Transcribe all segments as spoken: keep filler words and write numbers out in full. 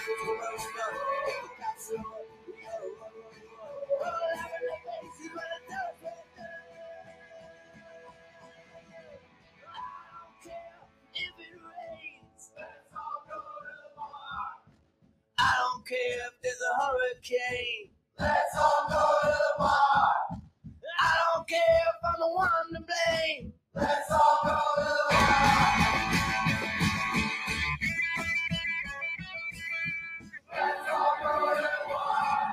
I don't care if there's a hurricane. Let's all go to the bar. I don't care if I'm the one to blame. Let's all go to the bar. Let's all go to the bar.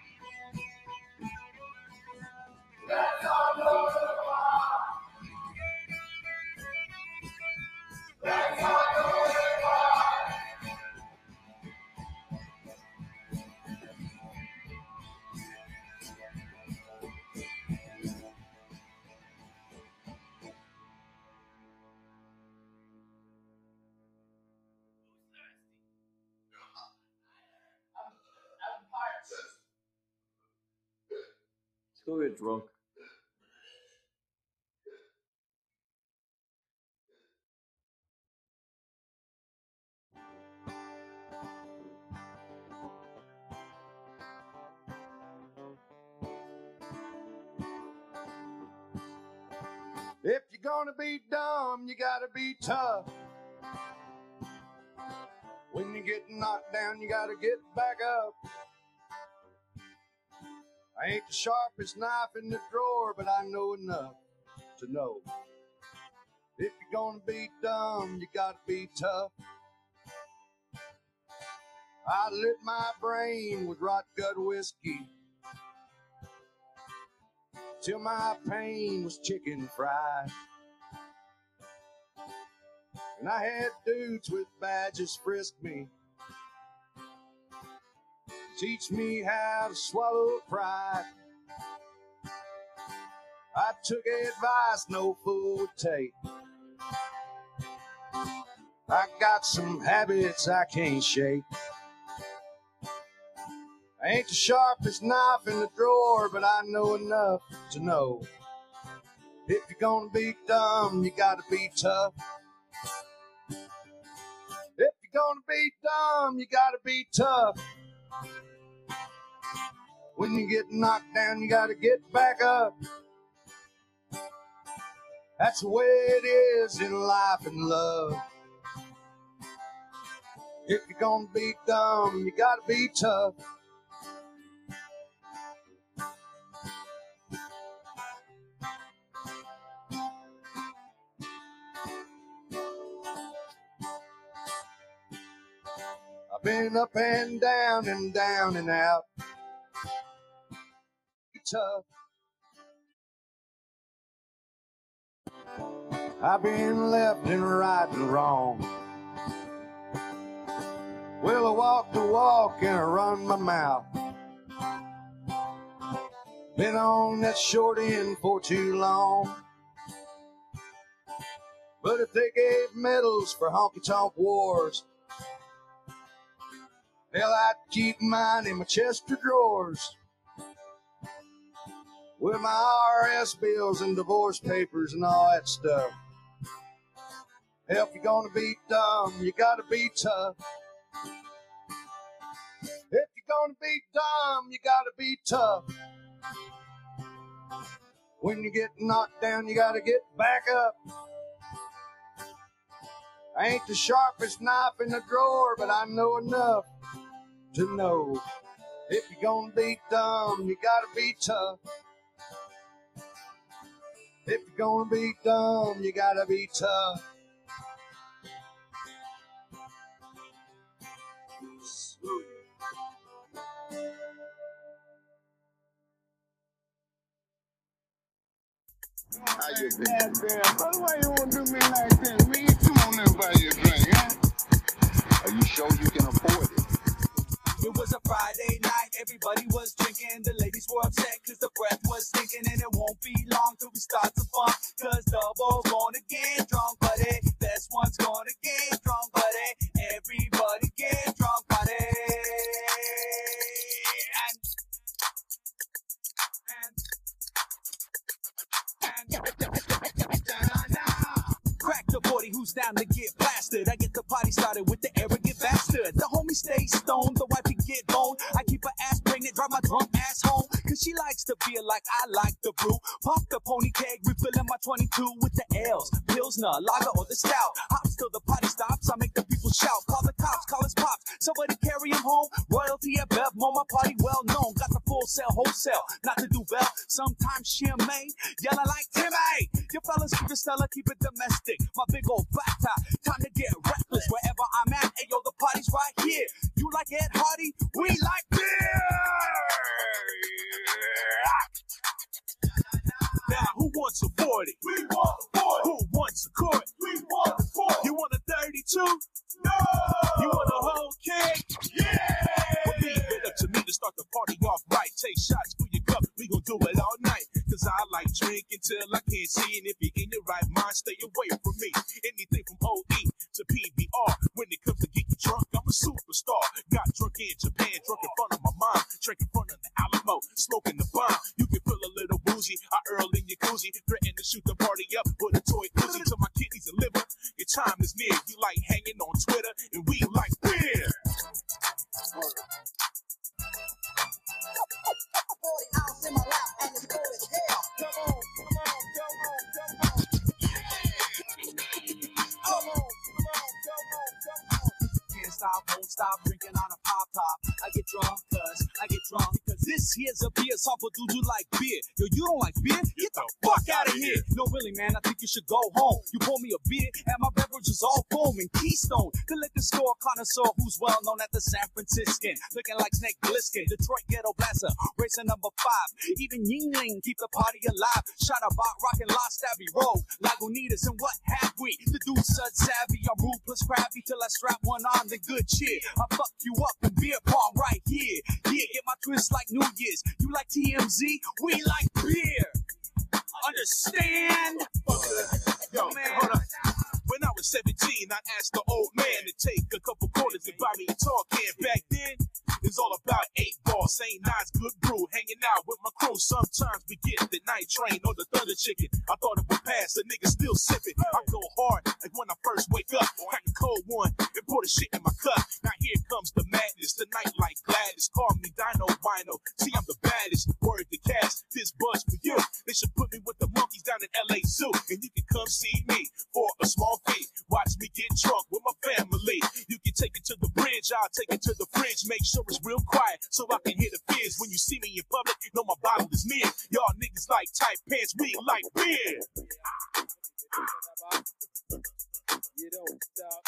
Let's all go to the bar. Let's all go to the bar. Let's go get drunk. If you're gonna be dumb, you gotta be tough. When you get knocked down, you gotta get back up. I ain't the sharpest knife in the drawer, but I know enough to know. If you're gonna be dumb, you gotta be tough. I lit my brain with rot gut whiskey till my pain was chicken fried. And I had dudes with badges frisk me, teach me how to swallow pride. I took advice no fool would take. I got some habits I can't shake. I ain't the sharpest knife in the drawer, but I know enough to know. If you're gonna be dumb, you gotta be tough. If you're gonna be dumb, you gotta be tough. When you get knocked down, you gotta get back up. That's the way it is in life and love. If you're gonna be dumb, you gotta be tough. I've been up and down and down and out. Tough. I've been left and right and wrong. Well, I walk the walk and I run my mouth. Been on that short end for too long. But if they gave medals for honky-tonk wars, hell, I'd keep mine in my chest of drawers. With my I R S bills and divorce papers and all that stuff. Hell, if you're gonna be dumb, you gotta be tough. If you're gonna be dumb, you gotta be tough. When you get knocked down, you gotta get back up. I ain't the sharpest knife in the drawer, but I know enough to know. If you're gonna be dumb, you gotta be tough. If you're gonna be dumb, you gotta be tough. How you been? Yeah, brother, why you wanna do me like that, man? Come on and buy you a drink, huh? Are you sure you can afford it? It was a Friday night, everybody was drinking. The ladies were upset cause the breath was stinking. And it won't be long till we start to funk, cause double gonna get drunk, buddy. Best one's gonna get drunk, buddy. Everybody get drunk, buddy. And, and, and crack the forty, who's down to get blasted? I get the party started with the arrogant bastard. The homie homie stay stoned, the wife can get boned. I keep her ass pregnant, drive my drunk ass home, cause she likes the beer like I like the brew. Pop the pony keg, refilling my twenty-two with the L's, Pilsner, lager, or the stout. Hops till the party stops, I make the people shout. Call the cops, call us pops, somebody carry him home. Royalty at Bevmo, my party well known. Got the full sale, wholesale, not to do bell. Sometimes Charmaine, yelling like Timmy. You fellas keep it stellar, keep it domestic. My big old fat tie, time to get reckless. Wherever I'm at, hey yo, the party's right here. You like Ed Hardy? We like beer! Now, who wants a forty? We want a forty. Who wants a quart? We want a forty. You want a thirty-two? No! You want a whole keg? Yeah! Well, leave it up to me to start the party off right. Take shots for your cup, we gon' do it all night. Cause I like drinking till I can't see. And if you're in your right mind, stay away from me. Anything from O E to P B R. When it comes to getting drunk, I'm a superstar. Got drunk in Japan, drunk in front of my mom. Drink in front of the Alamo, smoking the bomb. You can feel a little woozy. I Earl in your koozie, threaten to shoot the party up with a toy Uzi to my kidneys and liver. Your time is near. You like hanging on Twitter, and we like beer. forty ounce in my lap, and it's cold as hell. Come on, come on, come on, come on. Come on, come on, come on, come on. Can't stop, won't stop drinking on a pop top. I get drunk, cause I get drunk because this here's a beer song for dudes who like beer. Yo, you don't like beer? Get the fuck out of here. No, really, man, I think you should go home. You pour me a beer, and my beverage is all foam and Keystone. The liquor store connoisseur who's well known at the San Franciscan. Looking like Snake Plissken, Detroit Ghetto Blaster, racing number five. Even Yingling keep the party alive. Shot a bot, rockin' La Stabby Road. Lagunitas, and what have we? The dude's such savvy, I'm ruthless, crabby till I strap one on, then good cheer. I fuck you up in beer pong right here. Yeah, get my twist like New Year's. You like T M Z? We like beer. Understand? Yo, man. Hold up. When I was seventeen, I asked the old man to take a couple quarters and buy me a tall can. Back then, it was all about eight ball, Saint Nine's good brew, hanging out with my crew. Sometimes we get the night train or the thunder chicken. I thought it would pass, the nigga still sipping. I go hard like when I first wake up, crack a cold one and pour the shit in my cup. Now here comes the madness, the night like Gladys. Call me Dino Wino. See, I'm the baddest. Word to cast, this buzz for you. They should put me with the monkeys down in L A Zoo, and you can come see me for a small fee. Watch me get drunk with my family. You can take it to the bridge, I'll take it to the fridge. Make sure it's real quiet so I can hear the fizz. When you see me in public, know my bottle is near. Y'all niggas like tight pants, we like beer. You don't stop.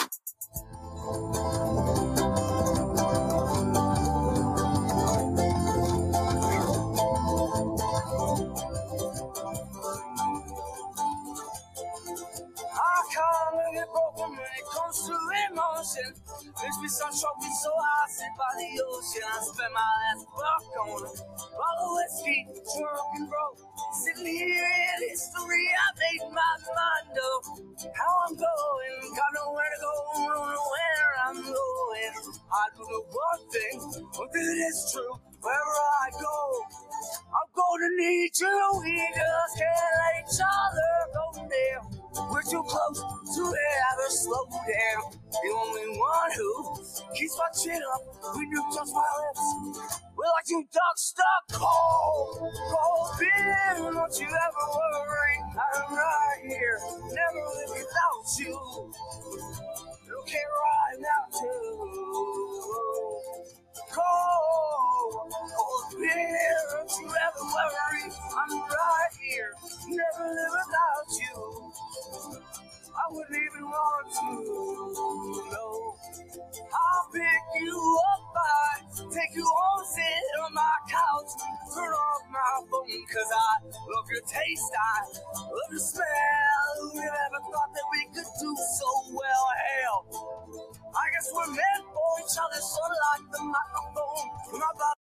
I get broken when it comes to emotion. Makes me so choking, so I sit by the ocean. I spend my last buck on a bottle of whiskey, drunk and broke. Sitting here in history, I made my mind up. How I'm going, got nowhere to go, don't know where I'm going. I do the one thing, but this is true. Wherever I go, I'm gonna need you. We just can't let each other go down. We're too close to ever slow down. The only one who keeps my chin up when you touch my lips. We're like two ducks stuck cold, cold beer. Don't you ever worry, I'm right here. Never live without you. Okay, right now too. Cold, cold beer. Don't you ever worry, I'm right here. Never live without you. I wouldn't even want to know. I'll pick you up, I take you home, sit on my couch, turn off my phone, cause I love your taste, I love your smell. Who ever thought that we could do so well? Hell, I guess we're meant for each other, so like the microphone. My body.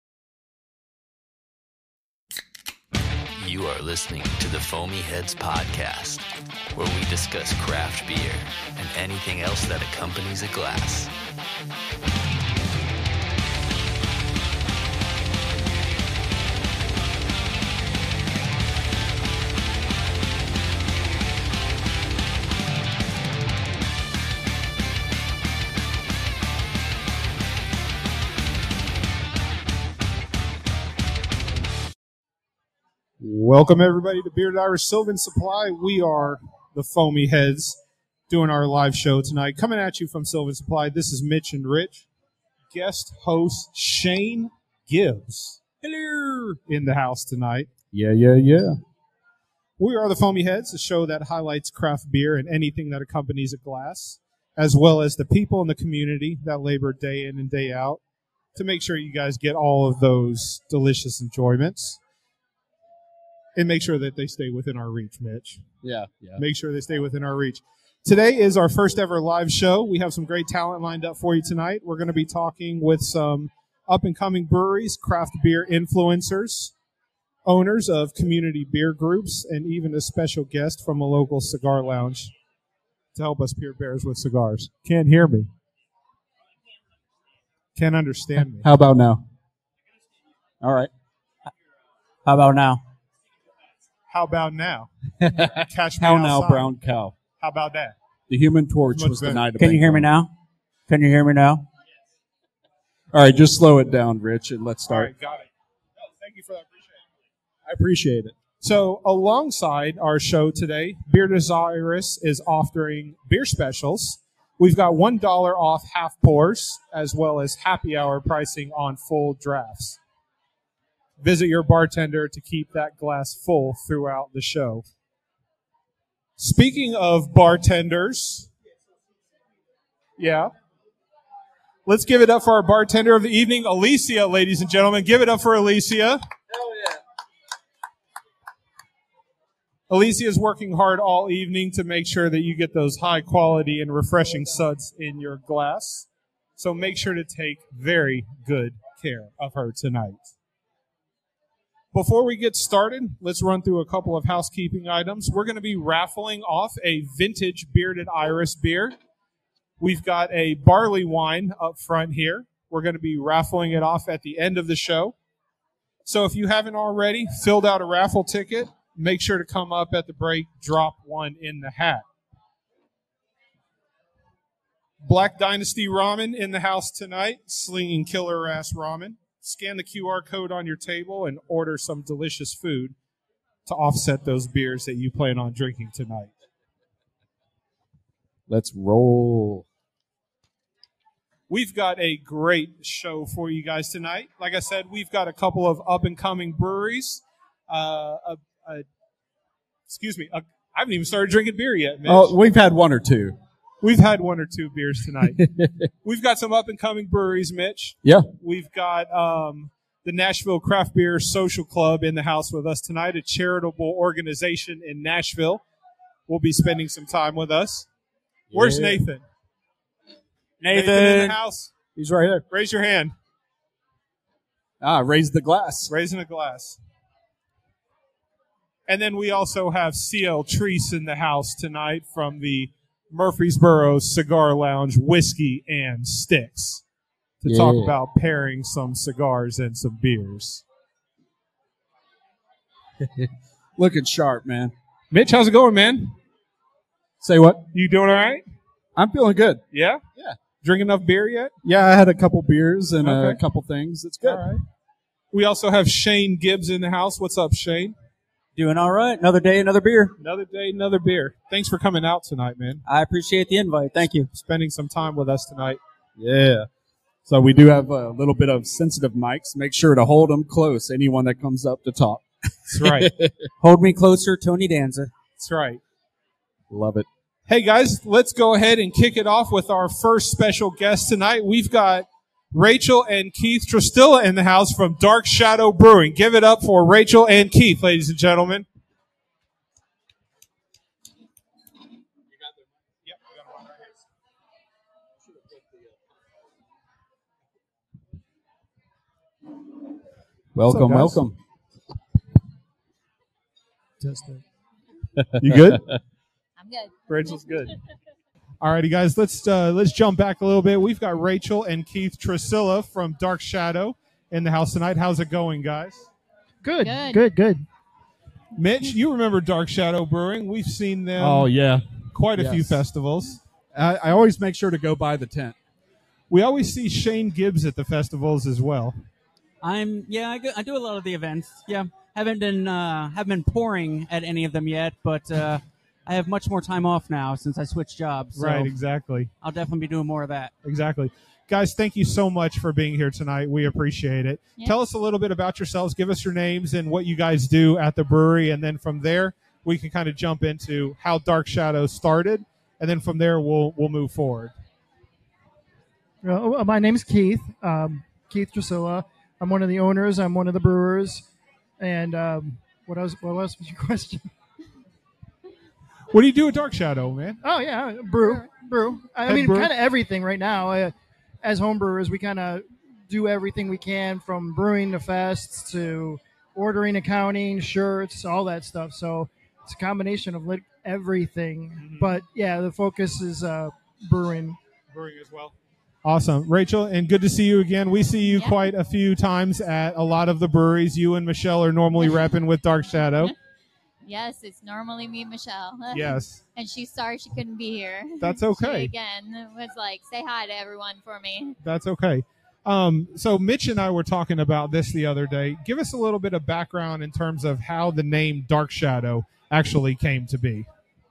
You are listening to the Foamy Heads Podcast, where we discuss craft beer and anything else that accompanies a glass. Welcome, everybody, to Bearded Irish Sylvan Supply. We are the Foamy Heads doing our live show tonight. Coming at you from Sylvan Supply, this is Mitch and Rich. Guest host Shane Gibbs. Hello. In the house tonight. Yeah, yeah, yeah. We are the Foamy Heads, a show that highlights craft beer and anything that accompanies a glass, as well as the people in the community that labor day in and day out to make sure you guys get all of those delicious enjoyments. And make sure that they stay within our reach, Mitch. Yeah, yeah. Make sure they stay within our reach. Today is our first ever live show. We have some great talent lined up for you tonight. We're going to be talking with some up-and-coming breweries, craft beer influencers, owners of community beer groups, and even a special guest from a local cigar lounge to help us peer bears with cigars. Can't hear me. Can't understand me. How about now? All right. How about now? How about now? Catch me How outside. now, brown cow? How about that? The Human Torch Much was better. denied. a Can you hear me bankroll. now? Can you hear me now? All right, just slow it down, Rich, and let's All start. right, got it. No, thank you for that. Appreciate it. I appreciate it. So alongside our show today, Bearded Irish is offering beer specials. We've got one dollar off half pours, as well as happy hour pricing on full drafts. Visit your bartender to keep that glass full throughout the show. Speaking of bartenders, yeah, let's give it up for our bartender of the evening, Alicia, ladies and gentlemen. Give it up for Alicia. Hell yeah. Alicia is working hard all evening to make sure that you get those high quality and refreshing suds in your glass. So make sure to take very good care of her tonight. Before we get started, let's run through a couple of housekeeping items. We're going to be raffling off a vintage Bearded Irish beer. We've got a barley wine up front here. We're going to be raffling it off at the end of the show. So if you haven't already filled out a raffle ticket, make sure to come up at the break, drop one in the hat. Black Dynasty Ramen in the house tonight, slinging killer ass ramen. Scan the Q R code on your table and order some delicious food to offset those beers that you plan on drinking tonight. Let's roll. We've got a great show for you guys tonight. Like I said, we've got a couple of up-and-coming breweries. Uh, a, a, excuse me, a, I haven't even started drinking beer yet, Mitch. Oh, we've had one or two. We've had one or two beers tonight. We've got some up-and-coming breweries, Mitch. Yeah. We've got um, the Nashville Craft Beer Social Club in the house with us tonight, a charitable organization in Nashville. Will be spending some time with us. Where's Yeah. Nathan? Nathan. Nathan in the house. He's right here. Raise your hand. Ah, raise the glass. Raising a glass. And then we also have C L Treese in the house tonight from the Murfreesboro Cigar Lounge, Whiskey and Sticks, to Yeah. talk about pairing some cigars and some beers. Looking sharp, man. Mitch, how's it going, man? Say what? You doing all right? I'm feeling good. Yeah? Yeah. Drink enough beer yet? Yeah, I had a couple beers and Okay. a couple things. It's good. All right. We also have Shane Gibbs in the house. What's up, Shane? Doing all right. Another day, another beer. Another day, another beer. Thanks for coming out tonight, man. I appreciate the invite. Thank you. Spending some time with us tonight. Yeah. So we do have a little bit of sensitive mics. Make sure to hold them close, anyone that comes up to talk. That's right. Hold me closer, Tony Danza. That's right. Love it. Hey, guys, let's go ahead and kick it off with our first special guest tonight. We've got Rachel and Keith Trostilla in the house from Dark Shadow Brewing. Give it up for Rachel and Keith, ladies and gentlemen. Welcome, What's up, welcome. You good? I'm good. Rachel's good. All righty, guys, let's uh, let's jump back a little bit. We've got Rachel and Keith Trostilla from Dark Shadow in the house tonight. How's it going, guys? Good, Good. good, good. Mitch, you remember Dark Shadow Brewing. We've seen them Oh, yeah. quite a Yes. few festivals. I, I always make sure to go by the tent. We always see Shane Gibbs at the festivals as well. I'm, yeah, I, go, I do a lot of the events. Yeah. Haven't been uh, haven't been pouring at any of them yet, but uh, I have much more time off now since I switched jobs. So Right, exactly. I'll definitely be doing more of that. Exactly. Guys, thank you so much for being here tonight. We appreciate it. Yeah. Tell us a little bit about yourselves. Give us your names and what you guys do at the brewery, and then from there we can kind of jump into how Dark Shadow started, and then from there we'll we'll move forward. Uh, my name's Keith, um, Keith Drusilla. I'm one of the owners. I'm one of the brewers. And um, what else? What else was your question? What do you do at Dark Shadow, man? Oh yeah, brew, brew. I Head mean, brewer? kind of everything right now. Uh, as home brewers, we kind of do everything we can, from brewing to fests to ordering, accounting, shirts, all that stuff. So it's a combination of like everything. Mm-hmm. But yeah, the focus is uh, brewing. Brewing as well. Awesome. Rachel, and good to see you again. We see you quite a few times at a lot of the breweries. You and Michelle are normally repping with Dark Shadow. Yes, it's normally me, Michelle. Yes. And she's sorry she couldn't be here. That's okay. She, again, was like, say hi to everyone for me. That's okay. Um, so Mitch and I were talking about this the other day. Give us a little bit of background in terms of how the name Dark Shadow actually came to be.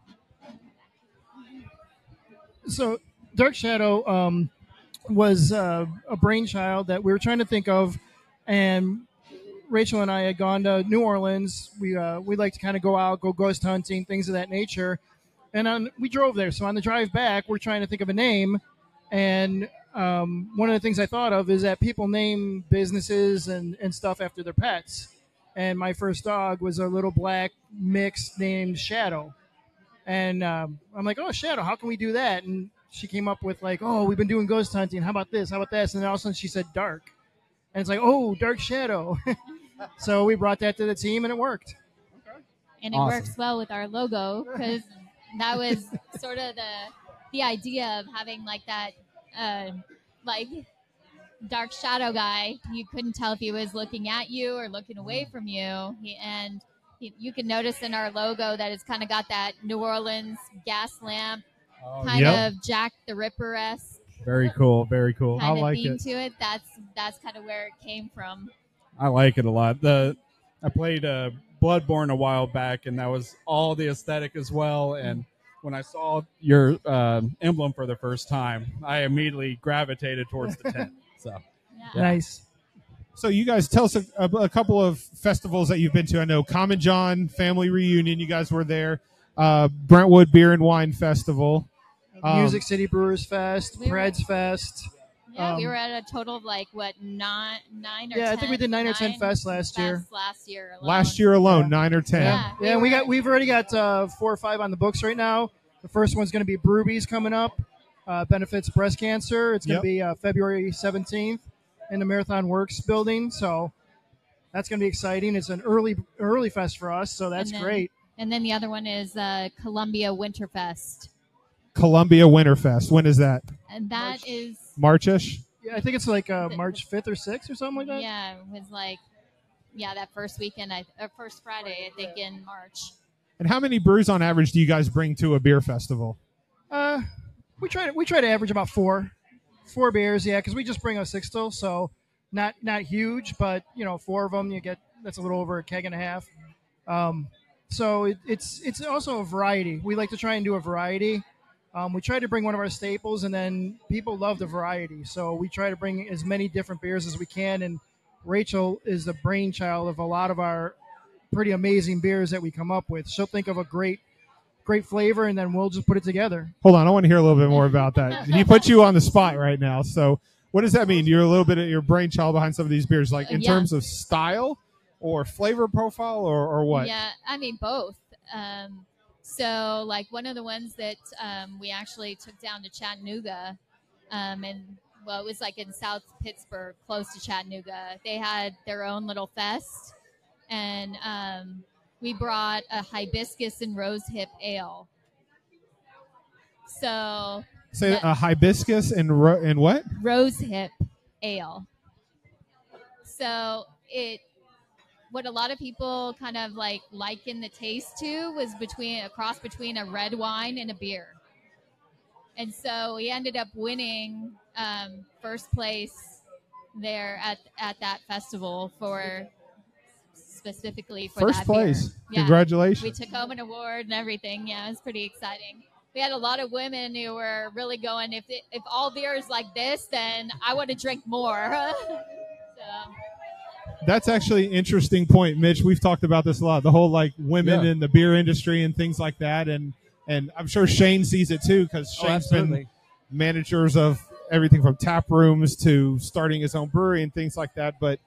So Dark Shadow um, was uh, a brainchild that we were trying to think of, and Rachel and I had gone to New Orleans. We uh, we like to kind of go out, go ghost hunting, things of that nature, and on, we drove there. So on the drive back, we're trying to think of a name, and um, one of the things I thought of is that people name businesses and, and stuff after their pets. And my first dog was a little black mix named Shadow. And um, I'm like, oh, Shadow, how can we do that? And she came up with like, oh, we've been doing ghost hunting. How about this? How about this? And then all of a sudden she said dark. And it's like, oh, Dark Shadow. So we brought that to the team, and it worked. And it Awesome. works well with our logo because that was sort of the the idea of having like that uh, like dark shadow guy. You couldn't tell if he was looking at you or looking away from you. He, and he, you can notice in our logo that it's kind of got that New Orleans gas lamp kind Yep. of Jack the Ripper-esque Very cool. Very cool. kind of theme to it. That's that's kind of where it came from. I like it a lot. The I played uh, Bloodborne a while back, and that was all the aesthetic as well. And when I saw your uh, emblem for the first time, I immediately gravitated towards the tent. So yeah. Nice. So you guys tell us a, a, a couple of festivals that you've been to. I know Common John Family Reunion. You guys were there. Uh, Brentwood Beer and Wine Festival. Um, Music City Brewers Fest, We were- Preds Fest. Yeah, we Um, were at a total of like what nine, nine or Yeah, I ten. think we did nine or ten fests last year. fests Last year, alone. Last year alone, nine or ten. Yeah, Yeah, we got we've already got uh, four or five on the books right now. The first one's going to be Brewbies coming up, uh, benefits breast cancer. It's going Yep. to be uh, February seventeenth in the Marathon Works building. So that's going to be exciting. It's an early early fest for us, so that's And then- great. And then the other one is uh, Columbia Winterfest, Columbia Winterfest. When is that? and that is Marchish? Yeah, I think it's like uh, March fifth or sixth or something like that. yeah, it was like yeah that first weekend, I or first Friday, I think in March. And how many brews on average do you guys bring to a beer festival? Uh, we try to we try to average about four, four beers. Yeah, because we just bring a six still, so not not huge, but you know, four of them you get. That's a little over a keg and a half. Um, so it, it's it's also a variety. We like to try and do a variety. Um, we try to bring one of our staples, and then people love the variety. So we try to bring as many different beers as we can. And Rachel is the brainchild of a lot of our pretty amazing beers that we come up with. She'll think of a great, great flavor, and then we'll just put it together. Hold on, I want to hear a little bit more about that. He put you on the spot right now. So what does that mean? You're a little bit of your brainchild behind some of these beers, like in Yeah. terms of style or flavor profile or, or what? Yeah, I mean both. Um, so like one of the ones that um, we actually took down to Chattanooga, um, and well, it was like in South Pittsburgh, close to Chattanooga. They had their own little fest, and um, we brought a hibiscus and rose hip ale. So Say that- a hibiscus and ro- and what? rose hip ale. So it, what a lot of people kind of like liken the taste to was between a cross between a red wine and a beer. And so we ended up winning um, first place there at at that festival for specifically for First that place. beer. Yeah. Congratulations. We took home an award and everything. Yeah, it was pretty exciting. We had a lot of women who were really going, if it, if all beer is like this, then I want to drink more. So. That's actually an interesting point, Mitch. We've talked about this a lot. The whole like women Yeah. in the beer industry and things like that, and and I'm sure Shane sees it too because Oh, Shane's been absolutely. managers of everything from tap rooms to starting his own brewery and things like that. But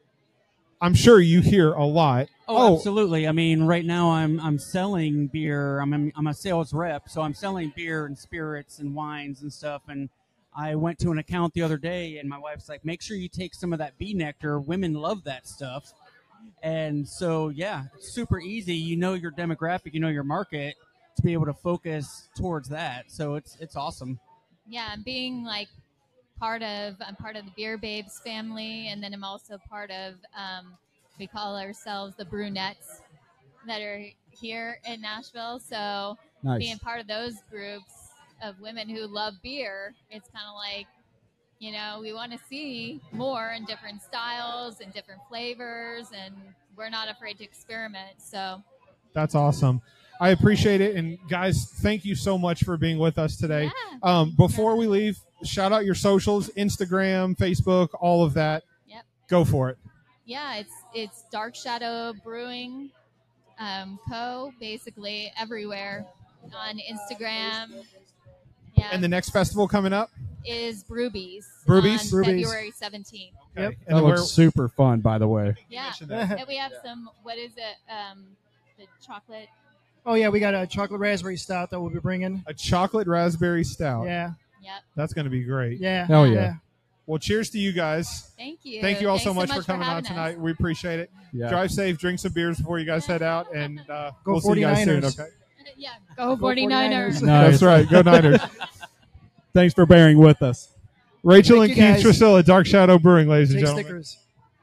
I'm sure you hear a lot. Oh, absolutely. I mean, right now I'm I'm selling beer. I'm a, I'm a sales rep, so I'm selling beer and spirits and wines and stuff. And I went to an account the other day, and my wife's like, "Make sure you take some of that bee nectar. Women love that stuff." And so, yeah, it's super easy. You know your demographic, you know your market, to be able to focus towards that. So it's it's awesome. Yeah, I'm being like part of I'm part of the Beer Babes family, and then I'm also part of um, we call ourselves the Brunettes that are here in Nashville. So Nice. being part of those groups of women who love beer, it's kind of like, you know, we want to see more in different styles and different flavors, and we're not afraid to experiment. So That's awesome. I appreciate it. And guys, thank you so much for being with us today. Yeah. Um, before we leave, shout out your socials, Instagram, Facebook, all of that. Yep. Go for it. yeah, it's it's Dark Shadow Brewing um, Co. Basically everywhere on Instagram. Yeah, And the next festival coming up? is Brewbies. Brewbies? on Brewbies. February seventeenth. Okay. That looks super fun, by the way. Yeah, and we have some. What is it? Um, the chocolate. Oh yeah, we got a chocolate raspberry stout that we'll be bringing. A chocolate raspberry stout. Yeah. Yep. That's going to be great. Yeah. Hell yeah. Well, cheers to you guys. Thank you. Thank you all Thanks so much, much for coming on having us. tonight. We appreciate it. Yeah. Drive safe, drink some beers before you guys head out, and uh, Go we'll see you guys soon, 49ers. okay? Yeah, go forty-niners. Nice. That's right. Go Niners. Thanks for bearing with us. Rachel Thank and you, Keith guys. Trisilla, Dark Shadow Brewing, ladies and Take gentlemen. stickers.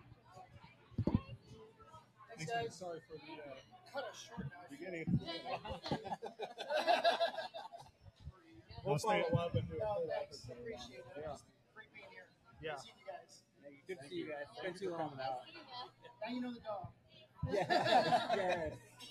Sorry for the uh, beginning. We'll stay at eleven. Yeah. Good to see you guys. It's been too long now. Now you know the dog. Yeah.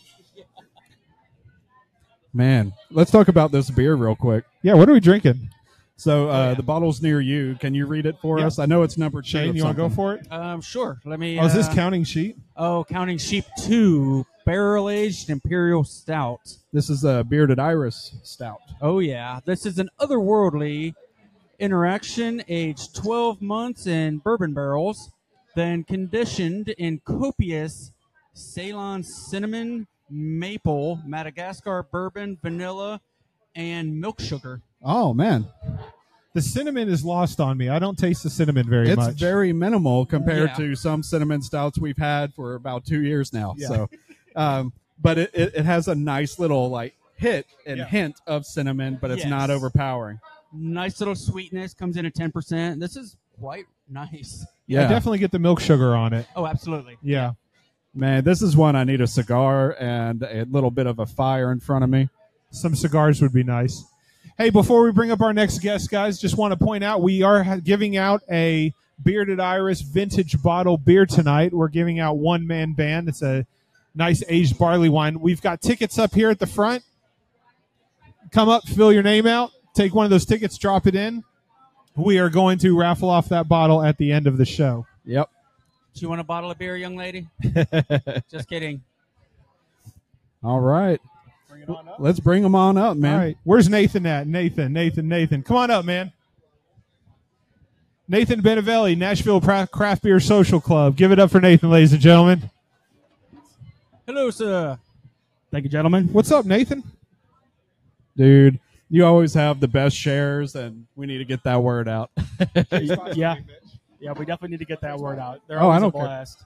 Man, let's talk about this beer real quick. Yeah, what are we drinking? So uh, the bottle's near you. Can you read it for Yeah. us? I know it's number two. Shane, of you want to go something. for it? Um, sure. Let me. Oh, is this uh, counting sheet? Oh, Counting Sheep two Barrel Aged Imperial Stout. This is a Bearded Iris Stout. Oh yeah, this is an otherworldly interaction, aged twelve months in bourbon barrels, then conditioned in copious Ceylon cinnamon, maple, Madagascar bourbon, vanilla, and milk sugar. Oh, man. The cinnamon is lost on me. I don't taste the cinnamon very It's much. very minimal compared Yeah. to some cinnamon stouts we've had for about two years now. Yeah. So, um, but it, it, it has a nice little like hit and Yeah. hint of cinnamon, but it's Yes. not overpowering. Nice little sweetness, comes in at ten percent. This is quite nice. I definitely get the milk sugar on it. Oh, absolutely. Yeah. Man, this is one I need a cigar and a little bit of a fire in front of me. Some cigars would be nice. Hey, before we bring up our next guest, guys, just want to point out we are ha- giving out a Bearded Iris vintage bottle beer tonight. We're giving out One Man Band. It's a nice aged barley wine. We've got tickets up here at the front. Come up, fill your name out, take one of those tickets, drop it in. We are going to raffle off that bottle at the end of the show. Yep. Do you want a bottle of beer, young lady? Just kidding. All right. Let's bring them on up, man. All right. Where's Nathan at? Nathan, Nathan, Nathan. Come on up, man. Nathan Benevelli, Nashville Pra- Craft Beer Social Club. Give it up for Nathan, ladies and gentlemen. Hello, sir. Thank you, gentlemen. What's up, Nathan? Dude, you always have the best shares, and we need to get that word out. yeah. Yeah, we definitely need to get that word out. They're Oh, I always don't a care. blast.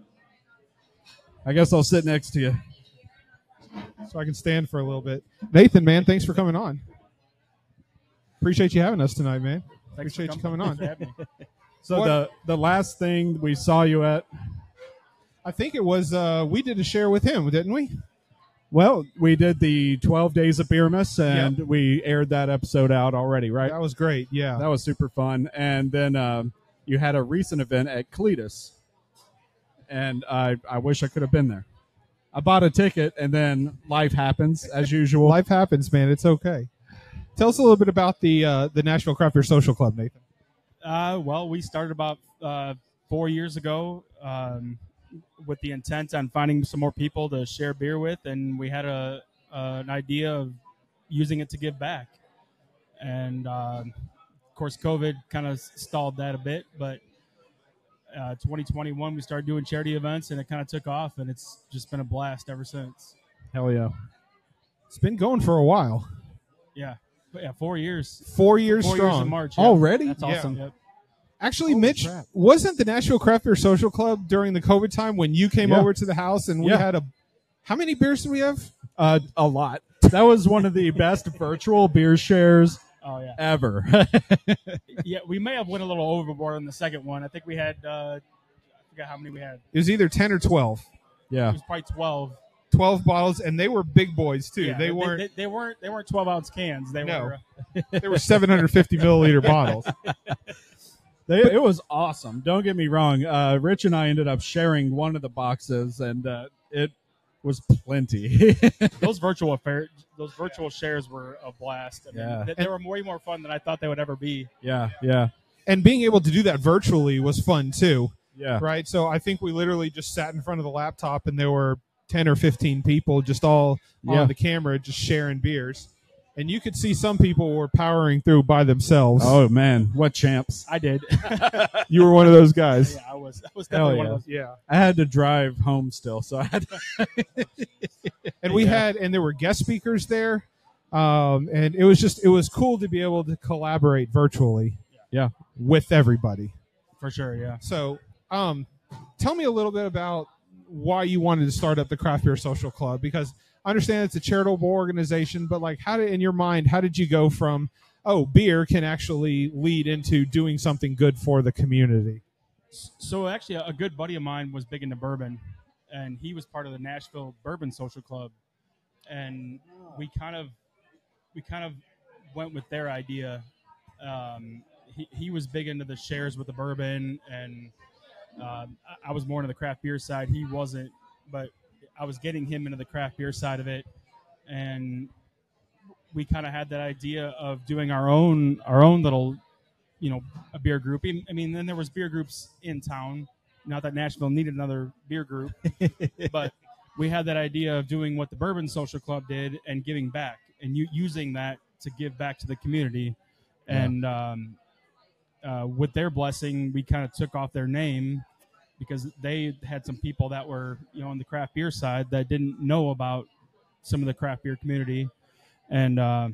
I guess I'll sit next to you. So I can stand for a little bit. Nathan, man, thanks for coming on. Appreciate you having us tonight, man. Thanks for Appreciate you coming. coming Thanks for on. having me. So What- the the last thing we saw you at, I think it was, uh, we did a share with him, didn't we? well, we did the twelve Days of Beermas, and we aired that episode out already, right? That was great, yeah. That was super fun. And then um, you had a recent event at Cletus. and I, I wish I could have been there. I bought a ticket, and then life happens as usual. Life happens, man. It's okay. Tell us a little bit about the uh, the Nashville Craft Beer Social Club, Nathan. Uh, well, we started about uh, four years ago um, with the intent on finding some more people to share beer with, and we had a uh, an idea of using it to give back. And uh, of course, COVID kind of stalled that a bit, but uh, twenty twenty-one we started doing charity events, and it kind of took off, and it's just been a blast ever since. Hell yeah! It's been going for a while. Yeah. But yeah, four years. Four years four strong. Years in March. Yeah. Already? That's awesome. Yeah. Yep. Actually, Holy Mitch, crap. wasn't the Nashville Craft Beer Social Club during the COVID time when you came Yeah. over to the house and we Yeah. had a... How many beers did we have? Uh, a lot. That was one of the best virtual beer shares Oh yeah. ever. Yeah, we may have went a little overboard on the second one. I think we had uh, I forgot how many we had. It was either ten or twelve. Yeah. It was probably twelve. twelve bottles, and they were big boys, too. Yeah, they weren't... They, they weren't. They weren't twelve ounce cans. They No. were. Uh, They were seven hundred fifty milliliter bottles. They, it was awesome. Don't get me wrong. Uh, Rich and I ended up sharing one of the boxes, and uh, it was plenty. those virtual affair, those virtual shares were a blast. I mean, Yeah. they, they were way more fun than I thought they would ever be. yeah, yeah, And being able to do that virtually was fun, too. yeah. Right? So I think we literally just sat in front of the laptop, and there were ten or fifteen people just all Yeah. on the camera just sharing beers. And you could see some people were powering through by themselves. Oh, man. What champs. I did. You were one of those guys. Yeah, I was. I was Hell definitely one yeah. of those. Yeah. I had to drive home still, so I had to. And we Yeah. had, and there were guest speakers there. Um, and it was just, it was cool to be able to collaborate virtually Yeah. with everybody. For sure. Yeah. So, um, tell me a little bit about why you wanted to start up the Craft Beer Social Club, because I understand it's a charitable organization, but like, how did, in your mind, how did you go from, oh, beer can actually lead into doing something good for the community? So actually, a good buddy of mine was big into bourbon, and he was part of the Nashville Bourbon Social Club, and we kind of, we kind of went with their idea. Um, he he was big into the shares with the bourbon, and um, I, I was more into the craft beer side. He wasn't, but I was getting him into the craft beer side of it, and we kind of had that idea of doing our own our own little, you know, a beer group. I mean, then there was beer groups in town. Not that Nashville needed another beer group, but we had that idea of doing what the Bourbon Social Club did and giving back, and you, using that to give back to the community. Yeah. And um, uh, with their blessing, we kind of took off their name because they had some people that were, you know, on the craft beer side that didn't know about some of the craft beer community, and uh,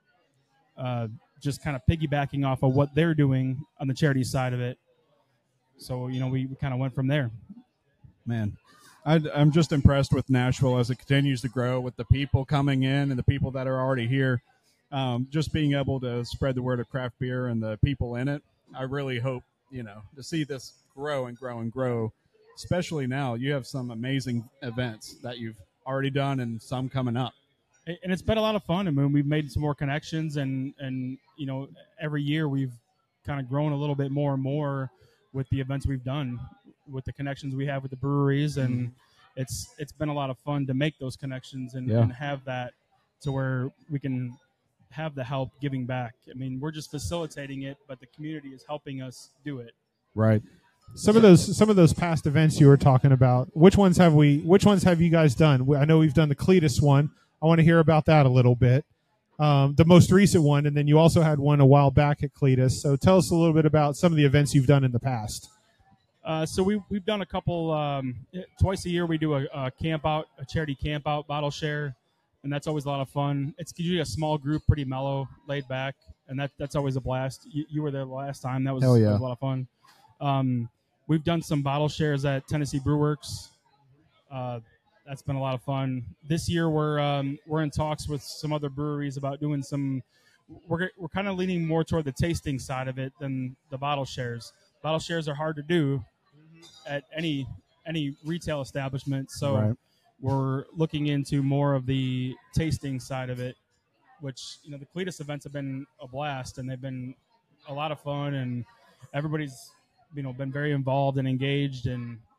uh, just kind of piggybacking off of what they're doing on the charity side of it. So, you know, we, we kind of went from there. Man, I, I'm just impressed with Nashville as it continues to grow, with the people coming in and the people that are already here. Um, just being able to spread the word of craft beer and the people in it. I really hope, you know, to see this grow and grow and grow, especially now. You have some amazing events that you've already done and some coming up. And it's been a lot of fun. I mean, we've made some more connections, and, and you know, every year we've kind of grown a little bit more and more with the events we've done, with the connections we have with the breweries, and it's it's been a lot of fun to make those connections and, Yeah. and have that to where we can have the help giving back. I mean, we're just facilitating it, but the community is helping us do it. Right. Some of those, some of those past events you were talking about. Which ones have we? Which ones have you guys done? We- I know we've done the Cletus one. I want to hear about that a little bit. Um, the most recent one, and then you also had one a while back at Cletus. So tell us a little bit about some of the events you've done in the past. Uh, so we, we've done a couple, um, twice a year we do a, a camp out, a charity camp out bottle share, and that's always a lot of fun. It's usually a small group, pretty mellow, laid back, and that that's always a blast. You, you were there the last time. That was, Hell yeah. that was a lot of fun. Um, we've done some bottle shares at Tennessee Brew Works. Uh, that's been a lot of fun. This year we're um, we're in talks with some other breweries about doing some. We're we're kind of leaning more toward the tasting side of it than the bottle shares. Bottle shares are hard to do at any any retail establishment, so Right. we're looking into more of the tasting side of it. Which, you know, the Cletus events have been a blast, and they've been a lot of fun, and everybody's, you know, been very involved and engaged, and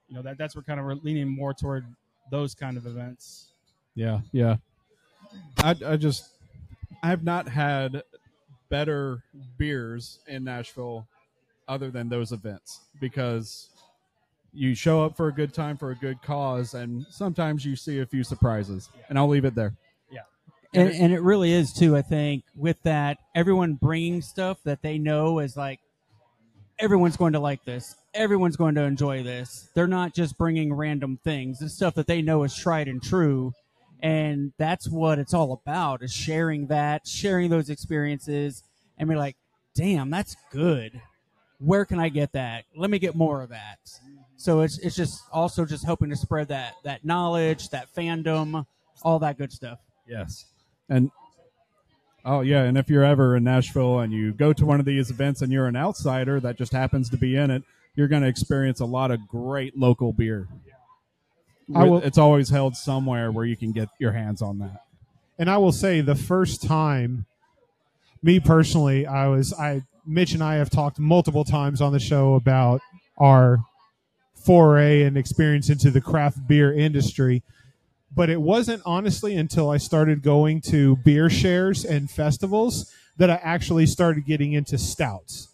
you know, that that's we're kind of we're leaning more toward those kind of events. Yeah, yeah. I I just I have not had better beers in Nashville other than those events, because you show up for a good time for a good cause, and sometimes you see a few surprises. Yeah. And I'll leave it there. Yeah. And, and it really is too, I think, with that, everyone bringing stuff that they know is like, everyone's going to like this. Everyone's going to enjoy this. They're not just bringing random things. It's stuff that they know is tried and true. And that's what it's all about, is sharing that, sharing those experiences, and be like, damn, that's good. Where can I get that? Let me get more of that. So it's it's just also just hoping to spread that that knowledge, that fandom, all that good stuff. Yes. And oh yeah, and if you're ever in Nashville and you go to one of these events and you're an outsider that just happens to be in it, you're going to experience a lot of great local beer. I will, it's always held somewhere where you can get your hands on that. And I will say, the first time, me personally, I was I Mitch and I have talked multiple times on the show about our foray and experience into the craft beer industry. But it wasn't honestly until I started going to beer shares and festivals that I actually started getting into stouts.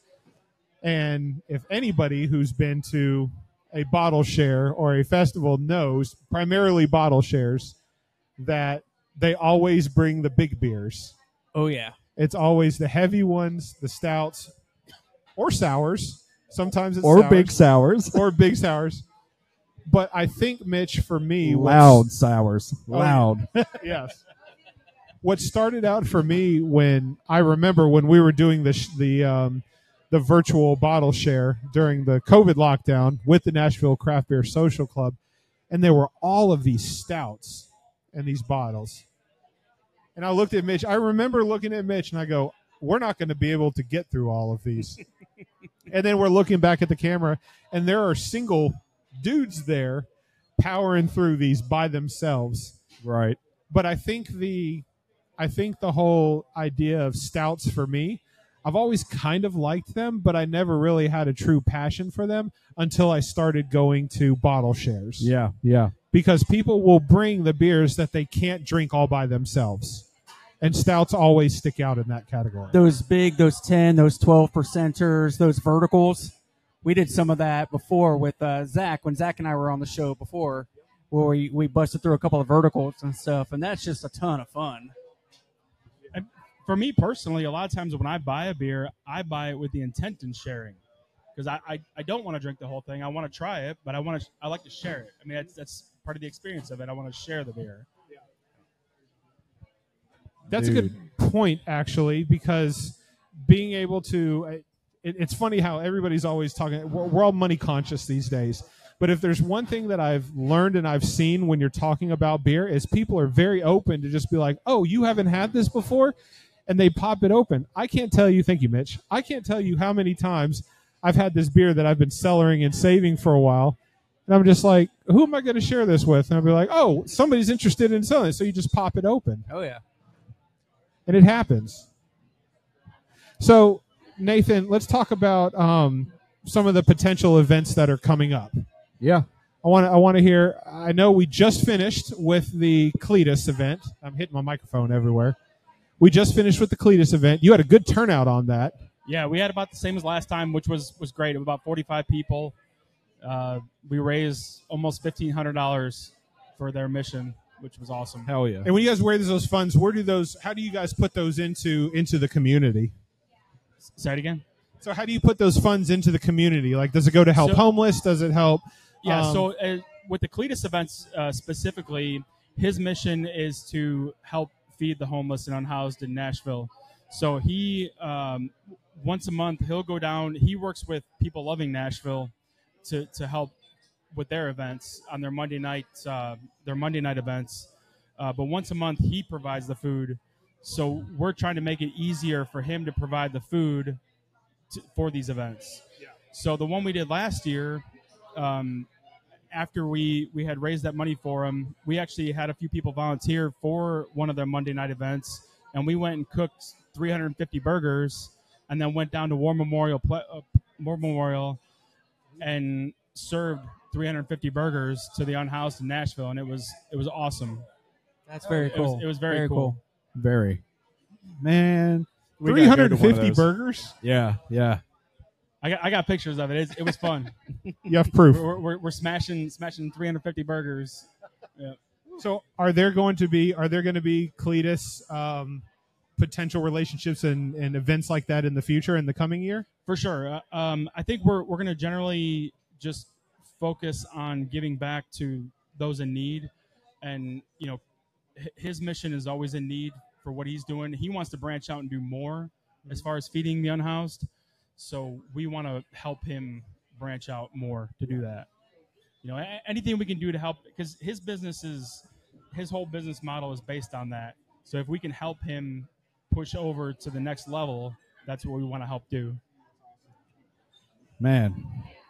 And if anybody who's been to a bottle share or a festival knows, primarily bottle shares, that they always bring the big beers. Oh, yeah. It's always the heavy ones, the stouts, or sours. Sometimes it's or sours. big sours. Or big sours. But I think, Mitch, for me... Loud sours. Oh, Loud. Yes. What started out for me when... I remember when we were doing the sh- the um, the virtual bottle share during the COVID lockdown with the Nashville Craft Beer Social Club, and there were all of these stouts and these bottles. And I looked at Mitch. I remember looking at Mitch, and I go, we're not going to be able to get through all of these. And then we're looking back at the camera, and there are single dudes there powering through these by themselves. Right. But I think the I think the whole idea of stouts for me, I've always kind of liked them, but I never really had a true passion for them until I started going to bottle shares. Yeah, yeah. Because people will bring the beers that they can't drink all by themselves. And stouts always stick out in that category. Those big, those ten, those twelve percenters, those verticals. We did some of that before with uh, Zach, when Zach and I were on the show before, where we, we busted through a couple of verticals and stuff, and that's just a ton of fun. And for me personally, a lot of times when I buy a beer, I buy it with the intent in sharing. Because I, I, I don't want to drink the whole thing. I want to try it, but I want to I like to share it. I mean, that's, that's part of the experience of it. I want to share the beer. That's Dude. a good point, actually, because being able to it, it's funny how everybody's always talking. We're, we're all money conscious these days. But if there's one thing that I've learned and I've seen when you're talking about beer is people are very open to just be like, oh, you haven't had this before? And they pop it open. I can't tell you, thank you, Mitch. I can't tell you how many times I've had this beer that I've been cellaring and saving for a while. And I'm just like, who am I going to share this with? And I'll be like, oh, somebody's interested in selling it. So you just pop it open. Oh, yeah. And it happens. So, Nathan, let's talk about um, some of the potential events that are coming up. Yeah. I want to I want to hear, I know we just finished with the Cletus event. I'm hitting my microphone everywhere. We just finished with the Cletus event. You had a good turnout on that. Yeah, we had about the same as last time, which was, was great. About forty-five people. Uh, we raised almost fifteen hundred dollars for their mission, which was awesome. Hell yeah. And when you guys raise those funds, where do those, how do you guys put those into into the community? Say it again. So how do you put those funds into the community? Like, does it go to help So- homeless? Does it help? Yeah, um, so uh, with the Cletus events uh, specifically, his mission is to help feed the homeless and unhoused in Nashville. So he, um, once a month, he'll go down. He works with People Loving Nashville to, to help with their events on their Monday night, uh, their Monday night events. Uh, but once a month, he provides the food. So we're trying to make it easier for him to provide the food to, for these events. Yeah. So the one we did last year, um, after we, we had raised that money for him, we actually had a few people volunteer for one of their Monday night events, and we went and cooked three hundred fifty burgers, and then went down to War Memorial, uh, War Memorial, and served three hundred fifty burgers to the unhoused in Nashville, and it was it was awesome. That's very It cool. was, it was very, Very cool. cool. Very. Man. we gotta three go hundred to one of fifty those. burgers? Yeah, yeah. I got I got pictures of it. It's, it was fun. You have proof. We're, we're, we're smashing smashing three hundred fifty burgers. Yeah. So are there going to be are there going to be Cletus um, potential relationships and, and events like that in the future in the coming year? For sure. Uh, um, I think we're we're going to generally just focus on giving back to those in need, and you know, h- his mission is always in need for what he's doing. He wants to branch out and do more as far as feeding the unhoused. So we want to help him branch out more to do that. You know, a- anything we can do to help, because his business is his whole business model is based on that. So if we can help him push over to the next level, that's what we want to help do. Man.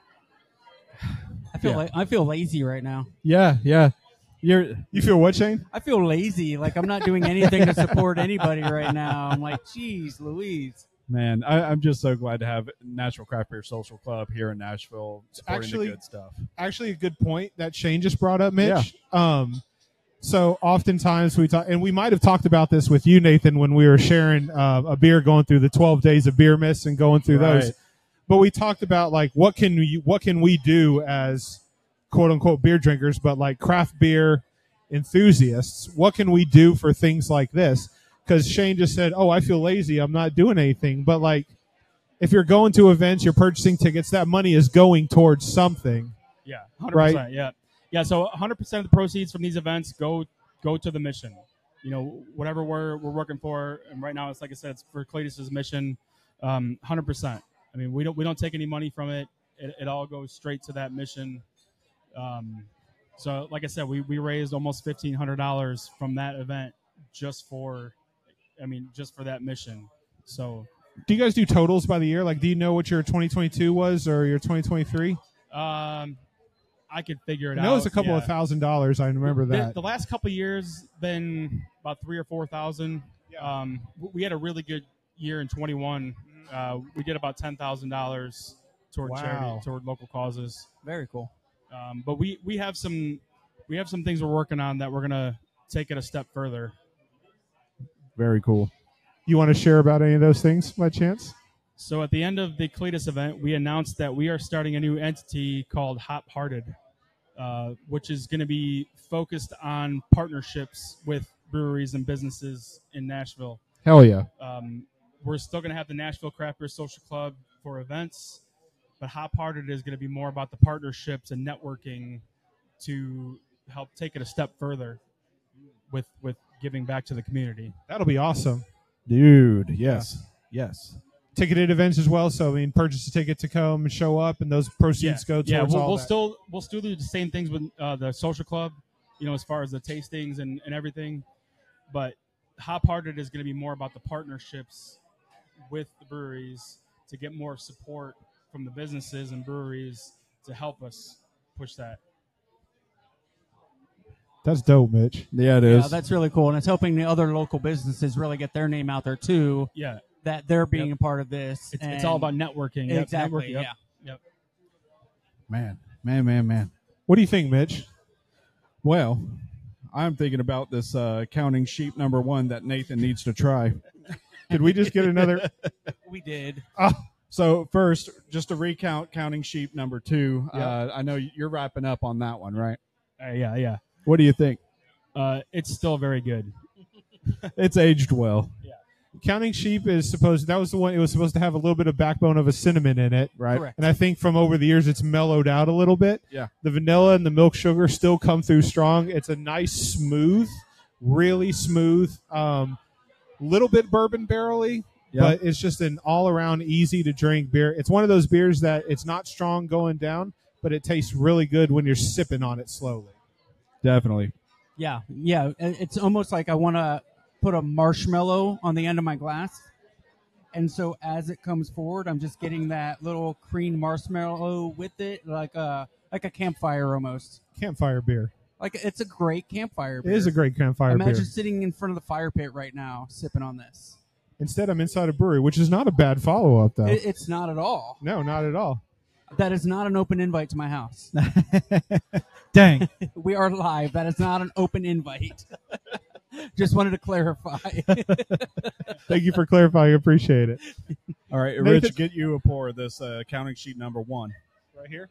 I feel Yeah. like I feel lazy right now. Yeah, yeah. You're You feel what, Shane? I feel lazy. Like I'm not doing anything to support anybody right now. I'm like, geez, Louise. Man, I, I'm just so glad to have Nashville Craft Beer Social Club here in Nashville supporting Actually- the good stuff. Actually, a good point that Shane just brought up, Mitch. Um, so oftentimes we talk, and we might have talked about this with you, Nathan, when we were sharing uh, a beer, going through the twelve days of beer miss and going through Right. those. But we talked about like what can we what can we do as quote unquote beer drinkers, but like craft beer enthusiasts. What can we do for things like this? Because Shane just said, "Oh, I feel lazy. I'm not doing anything." But like, if you're going to events, you're purchasing tickets. That money is going towards something. Yeah, one hundred Right. percent. Yeah, yeah. So one hundred percent of the proceeds from these events go go to the mission. You know, whatever we're we're working for, and right now it's like I said, it's for Cletus's mission. Um, one hundred percent. I mean, we don't we don't take any money from it. It, it all goes straight to that mission. Um, so, like I said, we we raised almost fifteen hundred dollars from that event just for, I mean, just for that mission. So, Do you guys do totals by the year? Like, do you know what your twenty twenty-two was or your twenty twenty-three? um, I could figure it I out. know it was a couple yeah. of thousand dollars. I remember The- that. The, last couple of years been about three or four thousand. Um, w- we had a really good year in twenty-one. Uh, we did about ten thousand dollars toward Wow. charity, toward local causes. Very cool. Um, but we, we have some we have some things we're working on that we're gonna take it a step further. Very cool. You want to share about any of those things by chance? So at the end of the Cletus event, we announced that we are starting a new entity called Hop Hearted, uh, which is going to be focused on partnerships with breweries and businesses in Nashville. Hell yeah. Um, we're still going to have the Nashville Craft Beer Social Club for events, but Hop Hearted is going to be more about the partnerships and networking to help take it a step further with with giving back to the community. That'll be awesome. Dude, yes. Yes. Ticketed events as well. So I mean, purchase a ticket to come and show up, and those proceeds go towards yeah, we'll, all we'll that. still we'll still do the same things with uh, the social club, you know, as far as the tastings and, and everything. But Hop Hearted is going to be more about the partnerships with the breweries to get more support from the businesses and breweries to help us push that. That's dope, Mitch. Yeah, it Yeah, is. that's really cool, and it's helping the other local businesses really get their name out there too. Yeah, that they're being Yep. a part of this. It's, and it's all about networking. Yep, Exactly. networking, yep, Yeah. Yep. Man, man, man, man. What do you think, Mitch? Well, I'm thinking about this uh, counting sheep number one that Nathan needs to try. Did we just get another? We did. So first, just to recount counting sheep number two. Yeah. Uh, I know you're wrapping up on that one, right? Uh, yeah, yeah. What do you think? Uh, it's still very good. It's aged well. Counting Sheep is supposed that was the one it was supposed to have a little bit of backbone of a cinnamon in it, Right. Correct. and I think from over the years it's mellowed out a little bit. Yeah. The vanilla and the milk sugar still come through strong. It's a nice smooth, really smooth, um, little bit bourbon barrel-y, Yeah. but it's just an all around easy to drink beer. It's one of those beers that it's not strong going down, but it tastes really good when you're sipping on it slowly. Definitely. Yeah, yeah. it- It's almost like I want to put a marshmallow on the end of my glass, and so as it comes forward, I'm just getting that little cream marshmallow with it, like a like a campfire almost. Campfire beer. Like it's a great campfire beer. It is a great campfire Imagine beer. sitting in front of the fire pit right now, sipping on this. Instead, I'm inside a brewery, which is not a bad follow up though. It, it's not at all. no, not at all. That is not an open invite to my house. Dang. We are live. That is not an open invite. Just wanted to clarify. Thank you for clarifying. I appreciate it. All right, Nathan- Rich, get you a pour of this uh, counting sheet number one. Right here.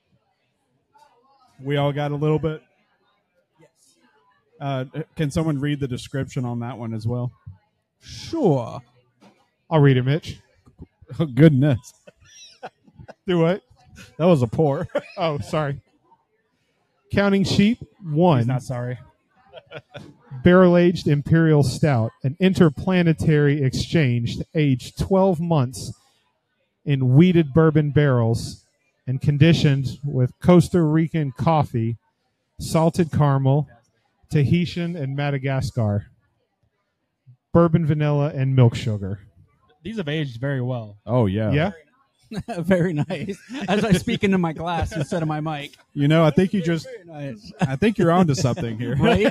We all got a little bit. Yes. Uh, can someone read the description on that one as well? Sure. I'll read it, Mitch. Oh, goodness. Do what? That was a pour. Oh, sorry. Counting sheep one. He's not sorry. Barrel-aged Imperial Stout, an interplanetary exchange aged twelve months in wheated bourbon barrels and conditioned with Costa Rican coffee, salted caramel, Tahitian and Madagascar, bourbon vanilla, and milk sugar. These have aged very well. Oh, yeah. Yeah? Very nice. As I speak into my glass instead of my mic. You know, I think you just, Very nice. I think you're onto something here. Right?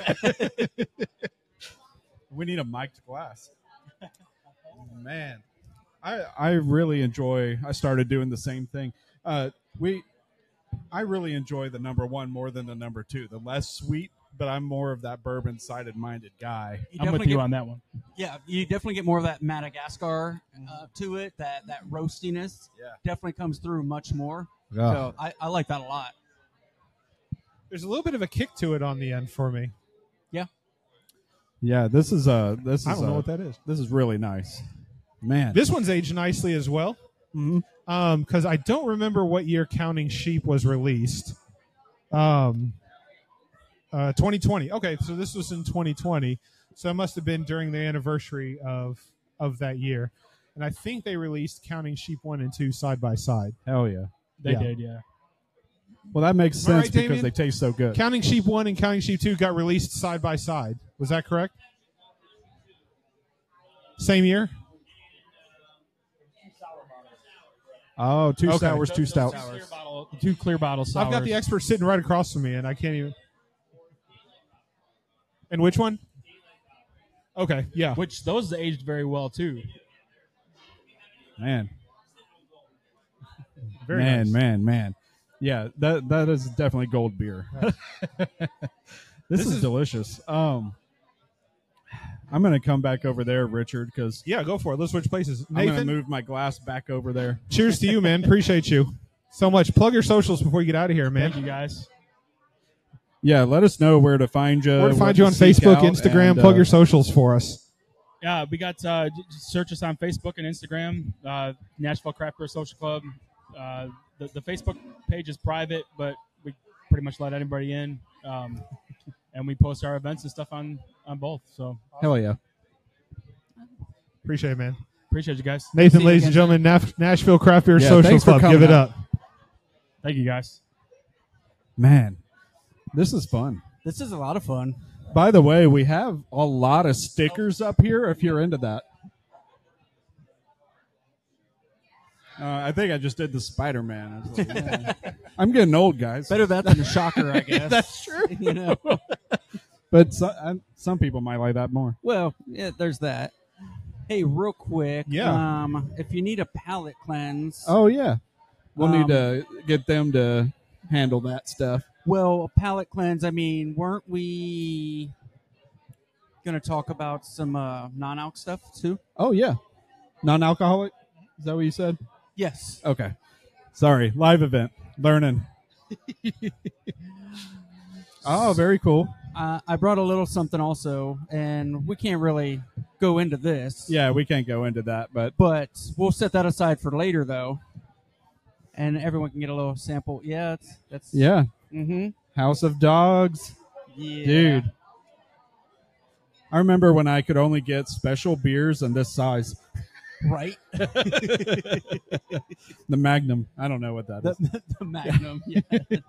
We need a mic'd glass. Man, I I really enjoy, I started doing the same thing. Uh, we, I really enjoy the number one more than the number two. The less sweet, but I'm more of that bourbon-sided minded guy. You I'm with definitely you get- on that one. Yeah, you definitely get more of that Madagascar uh, to it. That that roastiness Yeah. definitely comes through much more. Yeah. So I, I like that a lot. There's a little bit of a kick to it on the end for me. Yeah. Yeah, this is uh this is I don't know uh, what that is. This is really nice. Man. This one's aged nicely as well. Mhm. Um, because I don't remember what year Counting Sheep was released. Um, uh, twenty twenty. Okay, so this was in twenty twenty. So it must have been during the anniversary of of that year. And I think they released Counting Sheep one and two side by side. Hell yeah. They Yeah. did, yeah. Well, that makes Am I sense right, because Damien? they taste so good. Counting Sheep one and Counting Sheep two got released side by side. Was that correct? Same year? Oh, two Okay. sours, two stouts. Clear bottle, two clear bottle sours. I've got the expert sitting right across from me, and I can't even. And which one? Okay, yeah. Which those aged very well too. Man. Very man, nice. man, man. Yeah, that that is definitely gold beer. this, This is, is- delicious. Um, I'm going to come back over there, Richard, because Yeah, go for it. Let's switch places. I'm going to Nathan, move my glass back over there. cheers to you, man. Appreciate you so much. Plug your socials before you get out of here, man. Thank you guys. Yeah, let us know where to find you. Where to what find you on seek Facebook, out, Instagram. and, Plug uh, your socials for us. Yeah, we got uh, j- just search us on Facebook and Instagram. Uh, Nashville Craft Beer Social Club. Uh, the, the Facebook page is private, but we pretty much let anybody in, um, and we post our events and stuff on on both. So Hell yeah. Appreciate it, man. appreciate you guys. Nathan, See you ladies again, and gentlemen, Naf- Nashville Craft Beer Yeah, Social thanks for Club. coming Give it out. up. Thank you guys. Man, this is fun. This is a lot of fun. By the way, we have a lot of stickers up here if you're into that. Uh, I think I just did the Spider-Man. I was like, yeah. I'm getting old, guys. Better that than a shocker, I guess. That's true. You know. But so, uh, some people might like that more. Well, yeah, there's that. Hey, real quick. Yeah. Um, if you need a palate cleanse. Oh, yeah. We'll Um, need to get them to handle that stuff. Well, a palate cleanse. I mean, weren't we going to talk about some uh, non-alc stuff too? Oh, yeah. Non-alcoholic? Is that what you said? Yes. Okay. Sorry. Live event. Learning. Oh, very cool. Uh, I brought a little something also, and we can't really go into this. Yeah, we can't go into that, but But we'll set that aside for later, though, and everyone can get a little sample. Yeah, it's, that's yeah. Mm-hmm. House of Dogs. Yeah. Dude. I remember when I could only get special beers in this size. Right. The Magnum. I don't know what that The, is. the Magnum. Yeah.